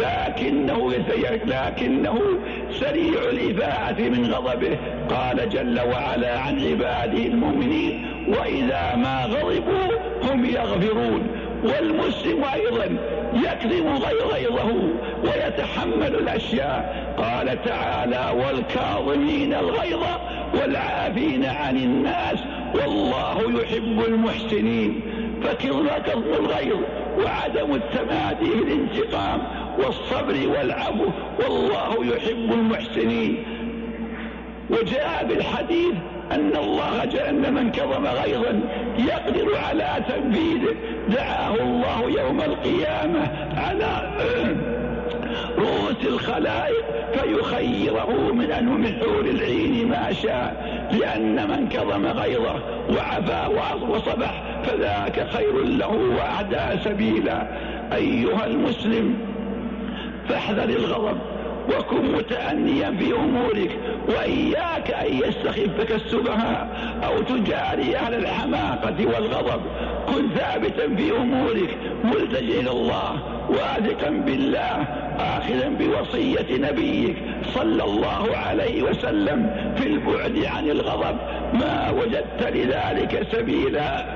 لكنه سريع الإفاءة من غضبه، قال جل وعلا عن عباده المؤمنين: وإذا ما غضبوا هم يغفرون. والمسلم أيضا يكظم غيظه ويتحمل الأشياء، قال تعالى: والكاظمين الغيظ والعافين عن الناس والله يحب المحسنين. فكظم الغيظ وعدم التمادي في الانتقام والصبر والعفو، والله يحب المحسنين. وجاء بالحديث أن الله جل من كظم غيظا يقدر على تنفيذه دعاه الله يوم القيامة على رؤوس الخلائق فيخيره من حور العين ما شاء، لأن من كظم غيظه وعفا وصبح فذاك خير له وأهدى سبيلا. أيها المسلم، فاحذر الغضب وكن متأنيا في أمورك، وإياك أن يستخفك السفهاء أو تجاري أهل الحماقة والغضب. كن ثابتا في أمورك ملتجئا إلى الله واثقا بالله آخذا بوصية نبيك صلى الله عليه وسلم في البعد عن الغضب ما وجدت لذلك سبيلا.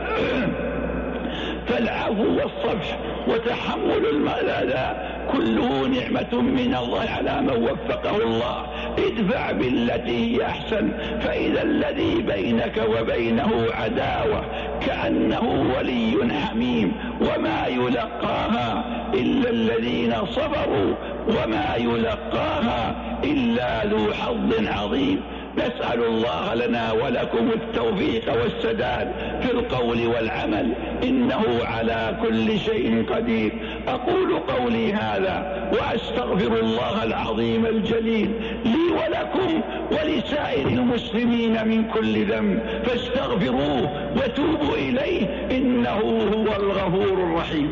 فالعفو والصفح وتحمل الأذى كله نعمة من الله على من وفقه الله. ادفع بالتي هي أحسن، فإذا الذي بينك وبينه عداوة كأنه ولي حميم، وما يلقاها إلا الذين صبروا وما يلقاها إلا ذو حظ عظيم. نسأل الله لنا ولكم التوفيق والسداد في القول والعمل، إنه على كل شيء قدير. أقول قولي هذا وأستغفر الله العظيم الجليل لي ولكم ولسائر المسلمين من كل ذنب، فاستغفروه وتوبوا إليه إنه هو الغفور الرحيم.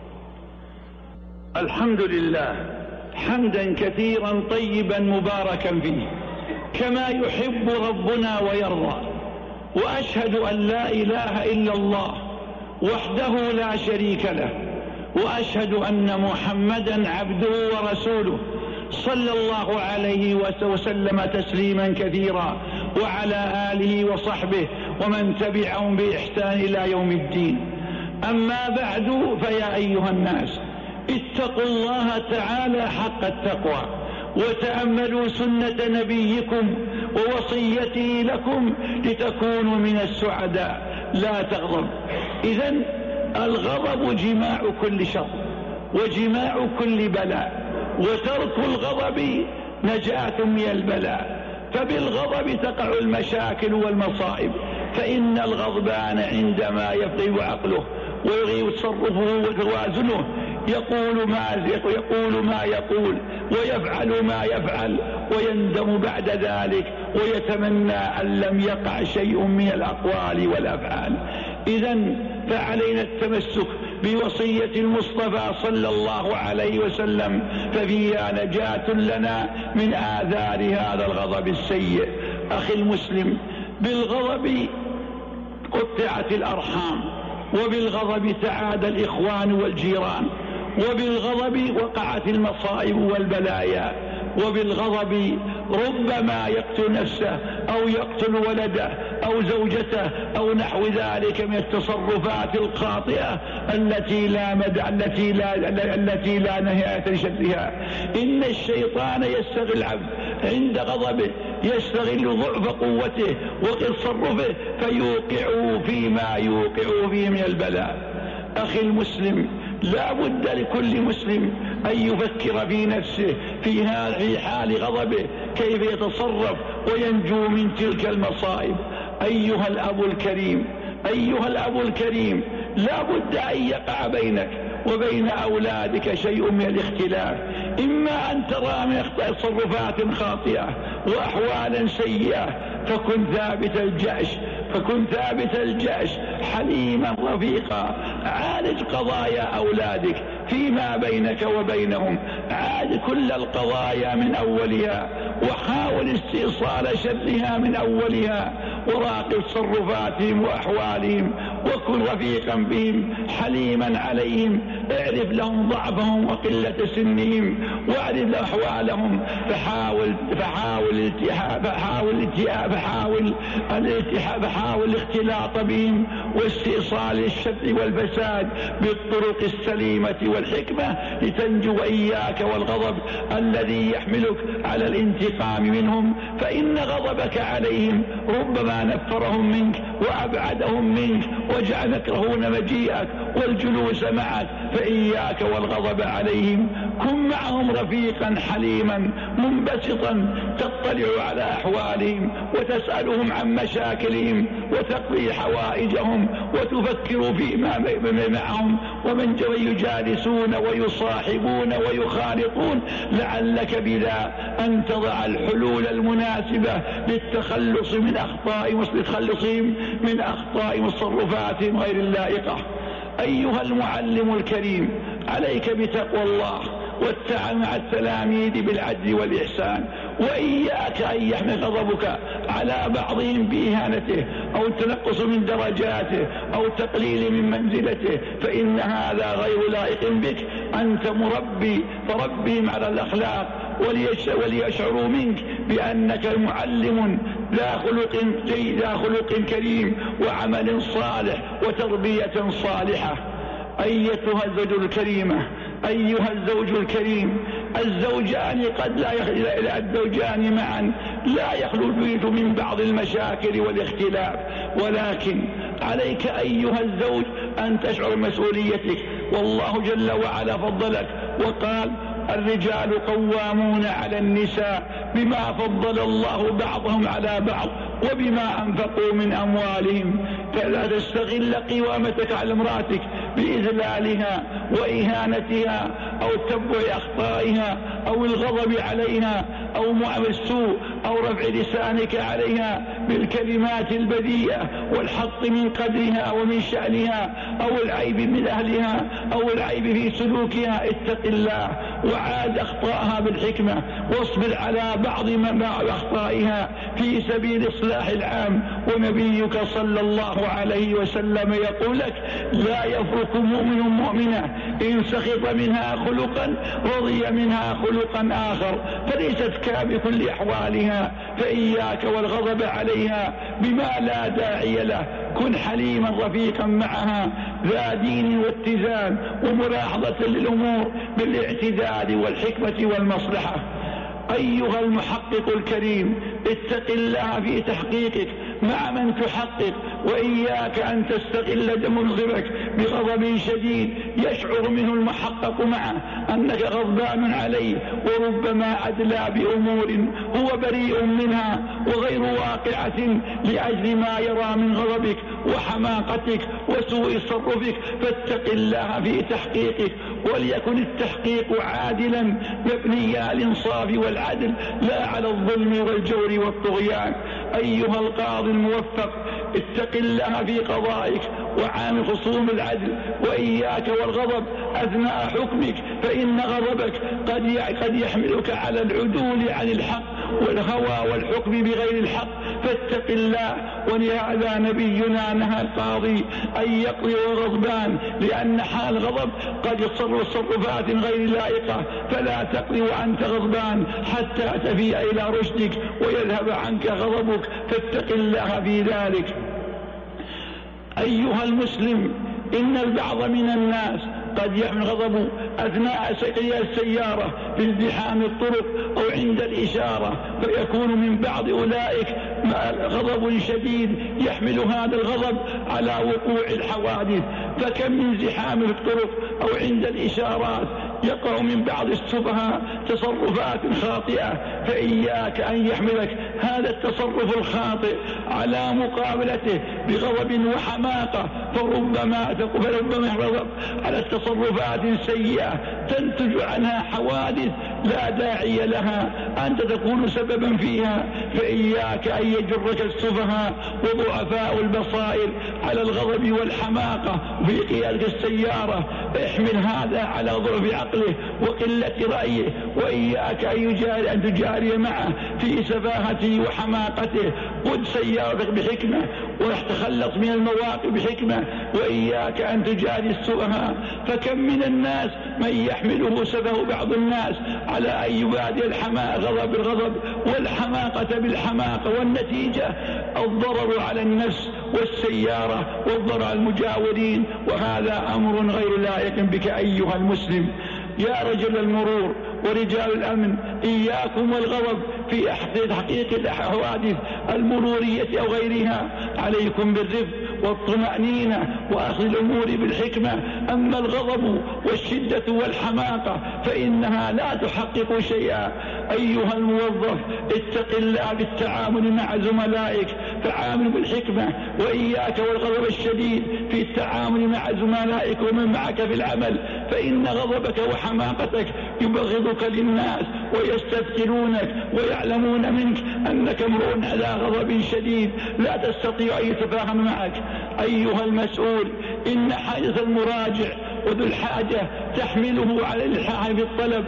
الحمد لله حمدا كثيرا طيبا مباركا فيه كما يحب ربنا ويرضى، وأشهد أن لا إله إلا الله وحده لا شريك له، وأشهد أن محمدا عبده ورسوله صلى الله عليه وسلم تسليما كثيرا، وعلى آله وصحبه ومن تبعهم بإحسان إلى يوم الدين. أما بعد، فيا أيها الناس اتقوا الله تعالى حق التقوى، وتأملوا سنة نبيكم ووصيته لكم لتكونوا من السعداء. لا تغضب. إذن الغضب جماع كل شر وجماع كل بلاء، وترك الغضب نجاة من البلاء. فبالغضب تقع المشاكل والمصائب، فإن الغضبان عندما يفقد عقله ويغيب تصرفه وتوازنه يقول ما يقول ويفعل ما يفعل، ويندم بعد ذلك ويتمنى أن لم يقع شيء من الأقوال والأفعال. إذن فعلينا التمسك بوصية المصطفى صلى الله عليه وسلم، ففيها نجاة لنا من آثار هذا الغضب السيء. أخي المسلم، بالغضب قطعت الأرحام، وبالغضب تعادى الإخوان والجيران، وبالغضب وقعت المصائب والبلايا، وبالغضب ربما يقتل نفسه أو يقتل ولده أو زوجته أو نحو ذلك من التصرفات الخاطئة التي لا نهاية لشرها. إن الشيطان يستغل العبد عند غضبه، يستغل ضعف قوته وتصرفه فيوقعه فيما يوقعه فيه من البلاء. أخي المسلم، لا بد لكل مسلم أن يفكر في نفسه في حال غضبه كيف يتصرف وينجو من تلك المصائب. أيها الأب الكريم، لا بد أن يقع بينك وبين أولادك شيء من الاختلاف، إما أن ترى من تصرفات خاطئة وأحوالا سيئة، فكن ثابت الجأش حليما رفيقا. عالج قضايا أولادك فيما بينك وبينهم، عالج كل القضايا من أولها، وحاول استئصال شرها من أولها، وراقب تصرفاتهم وأحوالهم، وكن رفيقا بهم حليما عليهم. اعرف لهم ضعفهم وقلة سنهم، واعرف أحوالهم، فحاول الاختلاط بهم واستئصال الشر والفساد بالطرق السليمة والحكمة لتنجو إياك والغضب الذي يحملك على الانتقام منهم. فإن غضبك عليهم ربما نفرهم منك وأبعدهم منك وجعل يكرهون مجيئك والجلوس معك، فإياك والغضب عليهم. كن معهم رفيقا حليما منبسطا، تطلع على أحوالهم وتسألهم عن مشاكلهم وتقضي حوائجهم وتفكر فيما معهم ومن يجالسون ويصاحبون ويخالطون، لعلك بذا أن تضع الحلول المناسبة للتخلص من أخطاء مصرفاتهم غير اللائقة. أيها المعلم الكريم، عليك بتقوى الله والتعامل مع التلاميذ بالعدل والإحسان، وإياك أن يحمل غضبك على بعضهم بإهانته أو التنقص من درجاته أو تقليل من منزلته، فإن هذا غير لائق بك. أنت مربي، فربهم على الأخلاق وليشعروا منك بأنك معلم ذا خلق كريم وعمل صالح وتربية صالحة. أيها الزوج الكريم، الزوجان معا لا يخلو البيت من بعض المشاكل والاختلاف، ولكن عليك أيها الزوج أن تشعر مسؤوليتك، والله جل وعلا فضلك وقال: الرجال قوامون على النساء بما فضل الله بعضهم على بعض وبما أنفقوا من أموالهم. فلا تستغل قوامتك على امرأتك بإذلالها وإهانتها أو تتبع أخطائها أو الغضب عليها أو معاملة السوء أو رفع لسانك عليها بالكلمات البذيئة والحط من قدرها ومن شأنها أو العيب من أهلها أو العيب في سلوكها. اتق الله وعاد أخطائها بالحكمة واصبر على بعض أخطائها في سبيل إصلاح العام. ونبيك صلى الله عليه وسلم يقول لك لا يفرق مؤمن مؤمنة إن سخط منها خلقا رضي منها خلقا آخر فليست بكل أحوالها. فإياك والغضب عليها بما لا داعي له. كن حليما رفيقا معها ذا دين واتزان وملاحظة للأمور بالاعتدال والحكمة والمصلحة. أيها المحقق الكريم اتق الله في تحقيقك مع من تحقق، وإياك أن تستغل منصبك بغضب شديد يشعر منه المحقق معه أنك غضبان عليه وربما أدلى بأمور هو بريء منها وغير واقعة لأجل ما يرى من غضبك وحماقتك وسوء تصرفك. فاتق الله في تحقيقك وليكن التحقيق عادلا مبني على الإنصاف والعدل لا على الظلم والجور والطغيان. أيها القاضي الموفق اتق الله في قضائك وعامل خصوم العدل، وإياك والغضب أثناء حكمك فإن غضبك قد يحملك على العدول عن الحق والهوى والحكم بغير الحق. فاتق الله. ولهذا نبينا نهى القاضي أن يقضي غضبان لأن حال الغضب قد يتصرف تصرفات غير لائقة. فلا تقضي وأنت غضبان حتى تفيء إلى رشدك ويذهب عنك غضبك. فاتق الله في ذلك. أيها المسلم إن البعض من الناس قد يحمل غضبه أثناء سير السيارة في ازدحام الطرق أو عند الإشارة، فيكون من بعض أولئك غضب شديد يحمل هذا الغضب على وقوع الحوادث. فكم من زحام في الطرق أو عند الإشارات يقع من بعض السفهاء تصرفات خاطئة. فإياك أن يحملك هذا التصرف الخاطئ على مقابلته بغضب وحماقة، فربما يغضب على تصرفات سيئة تنتج عنها حوادث لا داعي لها أنت تكون سببا فيها. فإياك أن يجرك السفهاء وضعفاء البصائر على الغضب والحماقة في قيادة السيارة. احمل هذا على ضعف عقله وقلة رأيه، وإياك أن تجاري معه في سفاهته وحماقته. قد سيارتك بحكمة وتخلص من المواقف بحكمة، وإياك أن تجاري السفهاء. فكم من الناس من يحمله سفه بعض الناس على أن يبادر الغضب بالغضب والحماقة بالحماقة، والنتيجة الضرر على النفس والسيارة والضرر على المجاورين، وهذا أمر غير لائق بك أيها المسلم. يا رجل المرور ورجال الأمن إياكم والغضب في تحقيق الحوادث المرورية أو غيرها. عليكم بالرفق والطمأنينة وأخذ الأمور بالحكمة. أما الغضب والشدة والحماقة فإنها لا تحقق شيئا. أيها الموظف اتق الله بالتعامل مع زملائك، فعامل بالحكمة، وإياك والغضب الشديد في التعامل مع زملائك ومن معك في العمل، فإن غضبك وحماقتك يبغضك للناس ويستثقلونك ويعلمون منك أنك امرؤ على غضب شديد لا تستطيع أن يتفاهم معك. أيها المسؤول إن حاجة المراجع وذو الحاجة تحمله على الإلحاح بالطلب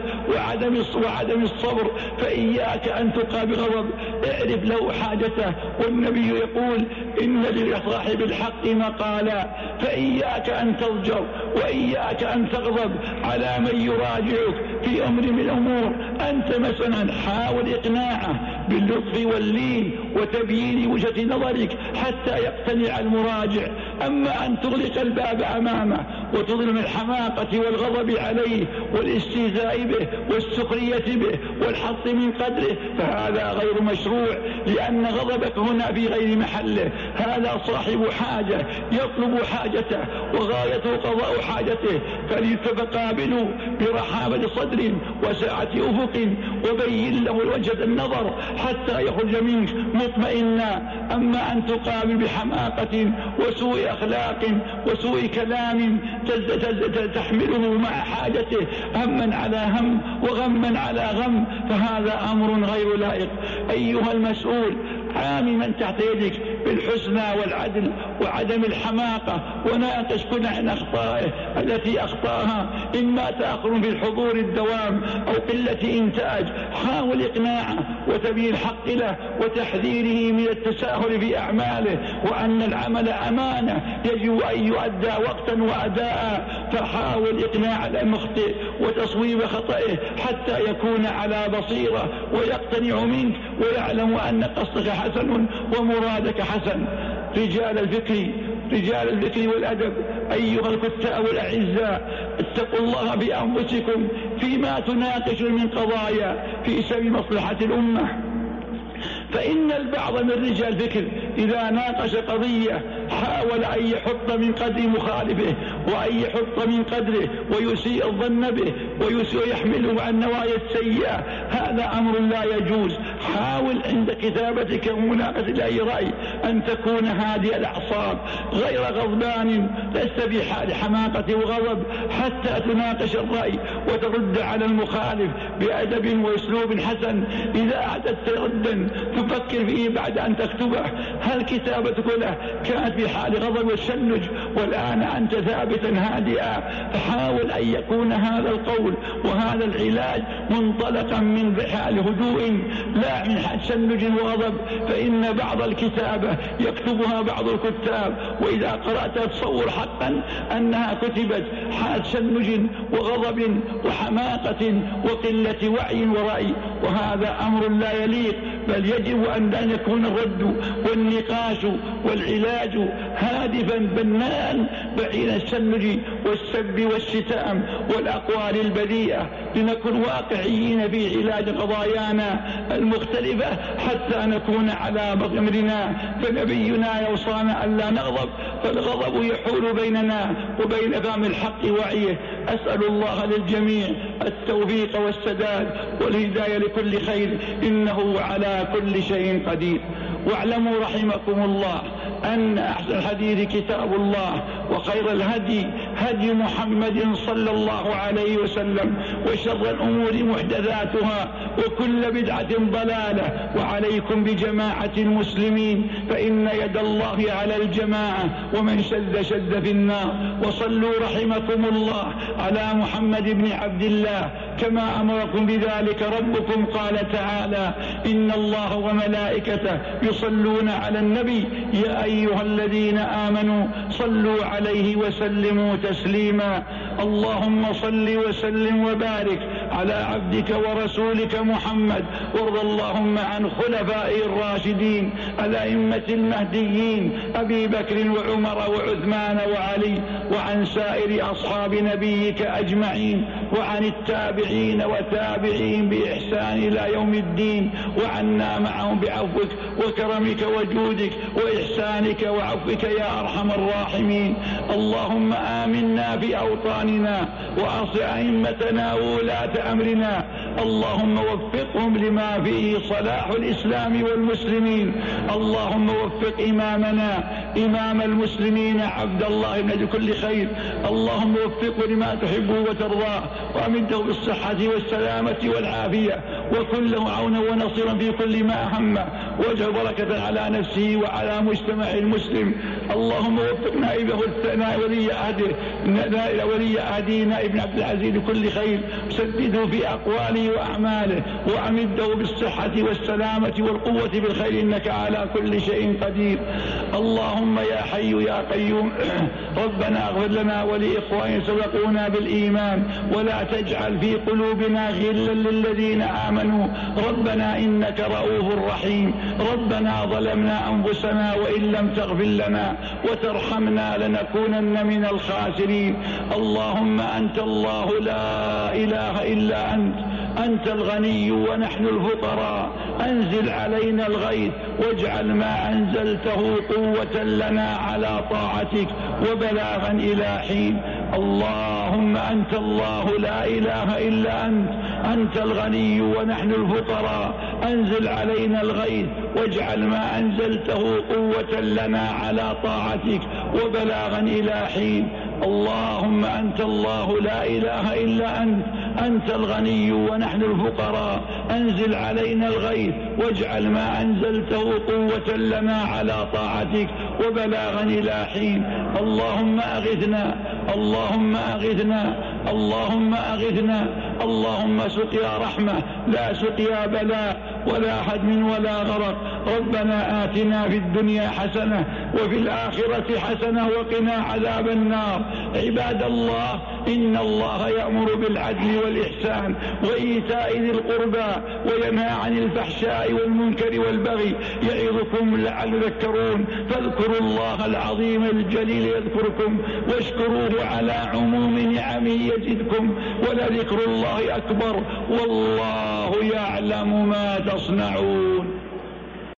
وعدم الصبر، فإياك أن تقى بغضب. اعرف له حاجته، والنبي يقول إن لصاحب الحق مقالا. فإياك أن تضجر وإياك أن تغضب على من يراجعك في أمر من الأمور أنت مثلا حاول إقناعه باللطف واللين وتبيين وجهة نظرك حتى يقتنع المراجع. أما أن تغلق الباب أمامه وتظلم الحماقة والغضب عليه والاستهزاء به والسخرية به والحط من قدره فهذا غير مشروع، لأن غضبك هنا في غير محله. هذا صاحب حاجة يطلب حاجته وغايته قضاء حاجته، فقابله برحابة صدر وسعة أفق وبين له وجهة النظر حتى يخرج منك مطمئنا. أما أن تقابل بحماقة وسوء أخلاق وسوء كلام تحمله مع حاجته هما على هم وغما على غم فهذا أمر غير لائق. أيها المسؤول عامل من تحت يدك بالحسنى والعدل وعدم الحماقة، وناقش كل عن أخطائه التي أخطاها، إما تأخر في الحضور الدوام أو قلة إنتاج. حاول إقناعه وتبيين الحق له وتحذيره من التساهل في أعماله، وأن العمل أمانة يجب أن يؤدى وقتا وأداء. فحاول إقناع المخطئ وتصويب خطئه حتى يكون على بصيرة ويقتنع منك ويعلم أن قصدك حسن ومرادك حسن. رجال الفكر والأدب أيها الكتاب الأعزاء، اتقوا الله بأنفسكم فيما تناقش من قضايا في سبيل مصلحة الأمة. فإن البعض من رجال الفكر إذا ناقش قضية حاول أن يحط من قدر مخالفه وأن يحط من قدره ويسيء الظن به ويحمله عن النوايا السيئة. هذا أمر لا يجوز. حاول عند كتابتك ومناقشة أي رأي أن تكون هادئ الأعصاب غير غضبان، لست في حال حماقة وغضب حتى تناقش الرأي وترد على المخالف بأدب وأسلوب حسن. إذا أعددت ردا تفكر فيه بعد أن تكتبه، هل كتابتك له كانت في حال غضب وتشنج والآن أنت ثابتا هادئا؟ فحاول أن يكون هذا القول وهذا العلاج منطلقا من حال هدوء لا من حال تشنج وغضب. فإن بعض الكتابة يكتبها بعض الكتاب وإذا قرأتها تصور حقا أنها كتبت حال تشنج وغضب وحماقة وقلة وعي ورأي، وهذا أمر لا يليق. بل يجب أن يكون الرد والنقاش والعلاج هادفا بناء بعيد التشنج والسب والشتام والأقوال البذيئة، لنكون واقعيين في علاج قضايانا المختلفة حتى نكون على أمرنا. فنبينا يوصانا ألا نغضب، فالغضب يحول بيننا وبين فهم الحق وعيه. أسأل الله للجميع التوفيق والسداد والهداية لكل خير، إنه على كل شيء قدير. واعلموا رحمكم الله أن أحسن الحديث كتاب الله، وخير الهدي هدي محمد صلى الله عليه وسلم، وشر الأمور محدثاتها، وكل بدعة ضلالة. وعليكم بجماعة المسلمين، فإن يد الله على الجماعة، ومن شد شد في النار. وصلوا رحمكم الله على محمد بن عبد الله كما أمركم بذلك ربكم. قال تعالى: إن الله وملائكته يصلون على النبي يا أيها الذين آمنوا صلوا عليه وسلموا تسليما. اللهم صل وسلم وبارك على عبدك ورسولك محمد، وارض اللهم عن خلفائه الراشدين الأئمة المهديين أبي بكر وعمر وعثمان وعلي، وعن سائر أصحاب نبيك أجمعين، وعن التابعين وتابعين بإحسان إلى يوم الدين، وعنا معهم بعفوك وكرمك وجودك وإحسانك وعفوك يا أرحم الراحمين. اللهم آمنا في أوطاننا وأصل أئمتنا وولاة أمرنا، اللهم وفقهم لما فيه صلاح الإسلام والمسلمين. اللهم وفق إمامنا إمام المسلمين عبد الله بن كل خير، اللهم وفقه لما تحبه وترضاه، وأمده بالصحة والسلامة والعافية، وكن له عونا ونصيرا في كل ما أهمه. واجعل بركة على نفسه وعلى مجتمع المسلم. اللهم وفق نائبه ولي عهده نائب عبد العزيز لكل خير، سدده في أقواله وأعماله، وأمده بالصحة والسلامة والقوة بالخير، إنك على كل شيء قدير. اللهم يا حي يا قيوم ربنا اغفر لنا ولإخواننا سبقونا بالإيمان، ولا تجعل في قلوبنا غلا للذين آمنوا، ربنا إنك رؤوف رحيم. ربنا ظلمنا أنفسنا وإن لم تغفر لنا وترحمنا لنكونن من الخاسرين. اللهم أنت الله لا إله إلا أنت الغني ونحن الفقراء، أنزل علينا الغيث واجعل ما أنزلته قوة لنا على طاعتك وبلاغا إلى حين. اللهم أنت الله لا إله إلا أنت الغني ونحن الفقراء، أنزل علينا الغيث واجعل ما أنزلته قوة لنا على طاعتك وبلاغا إلى حين. اللهم أنت الله لا إله إلا أنت الغني ونحن الفقراء، أنزل علينا الغيث واجعل ما أنزلته قوة لنا على طاعتك وبلاغا إلى حين. اللهم أغثنا، اللهم أغثنا، اللهم أغثنا. اللهم سقيا رحمة لا سقيا بلاء ولا هدم ولا غرق. ربنا آتنا في الدنيا حسنة وفي الآخرة حسنة وقنا عذاب النار. عباد الله، إن الله يأمر بالعدل والإحسان وإيتاء ذي القربى وينهى عن الفحشاء والمنكر والبغي، يعظكم لعلكم تذكرون. فاذكروا الله العظيم الجليل يذكركم، واشكروه على عموم نعمه يزدكم، ولذكر الله أكبر، والله يعلم ما تصنعون.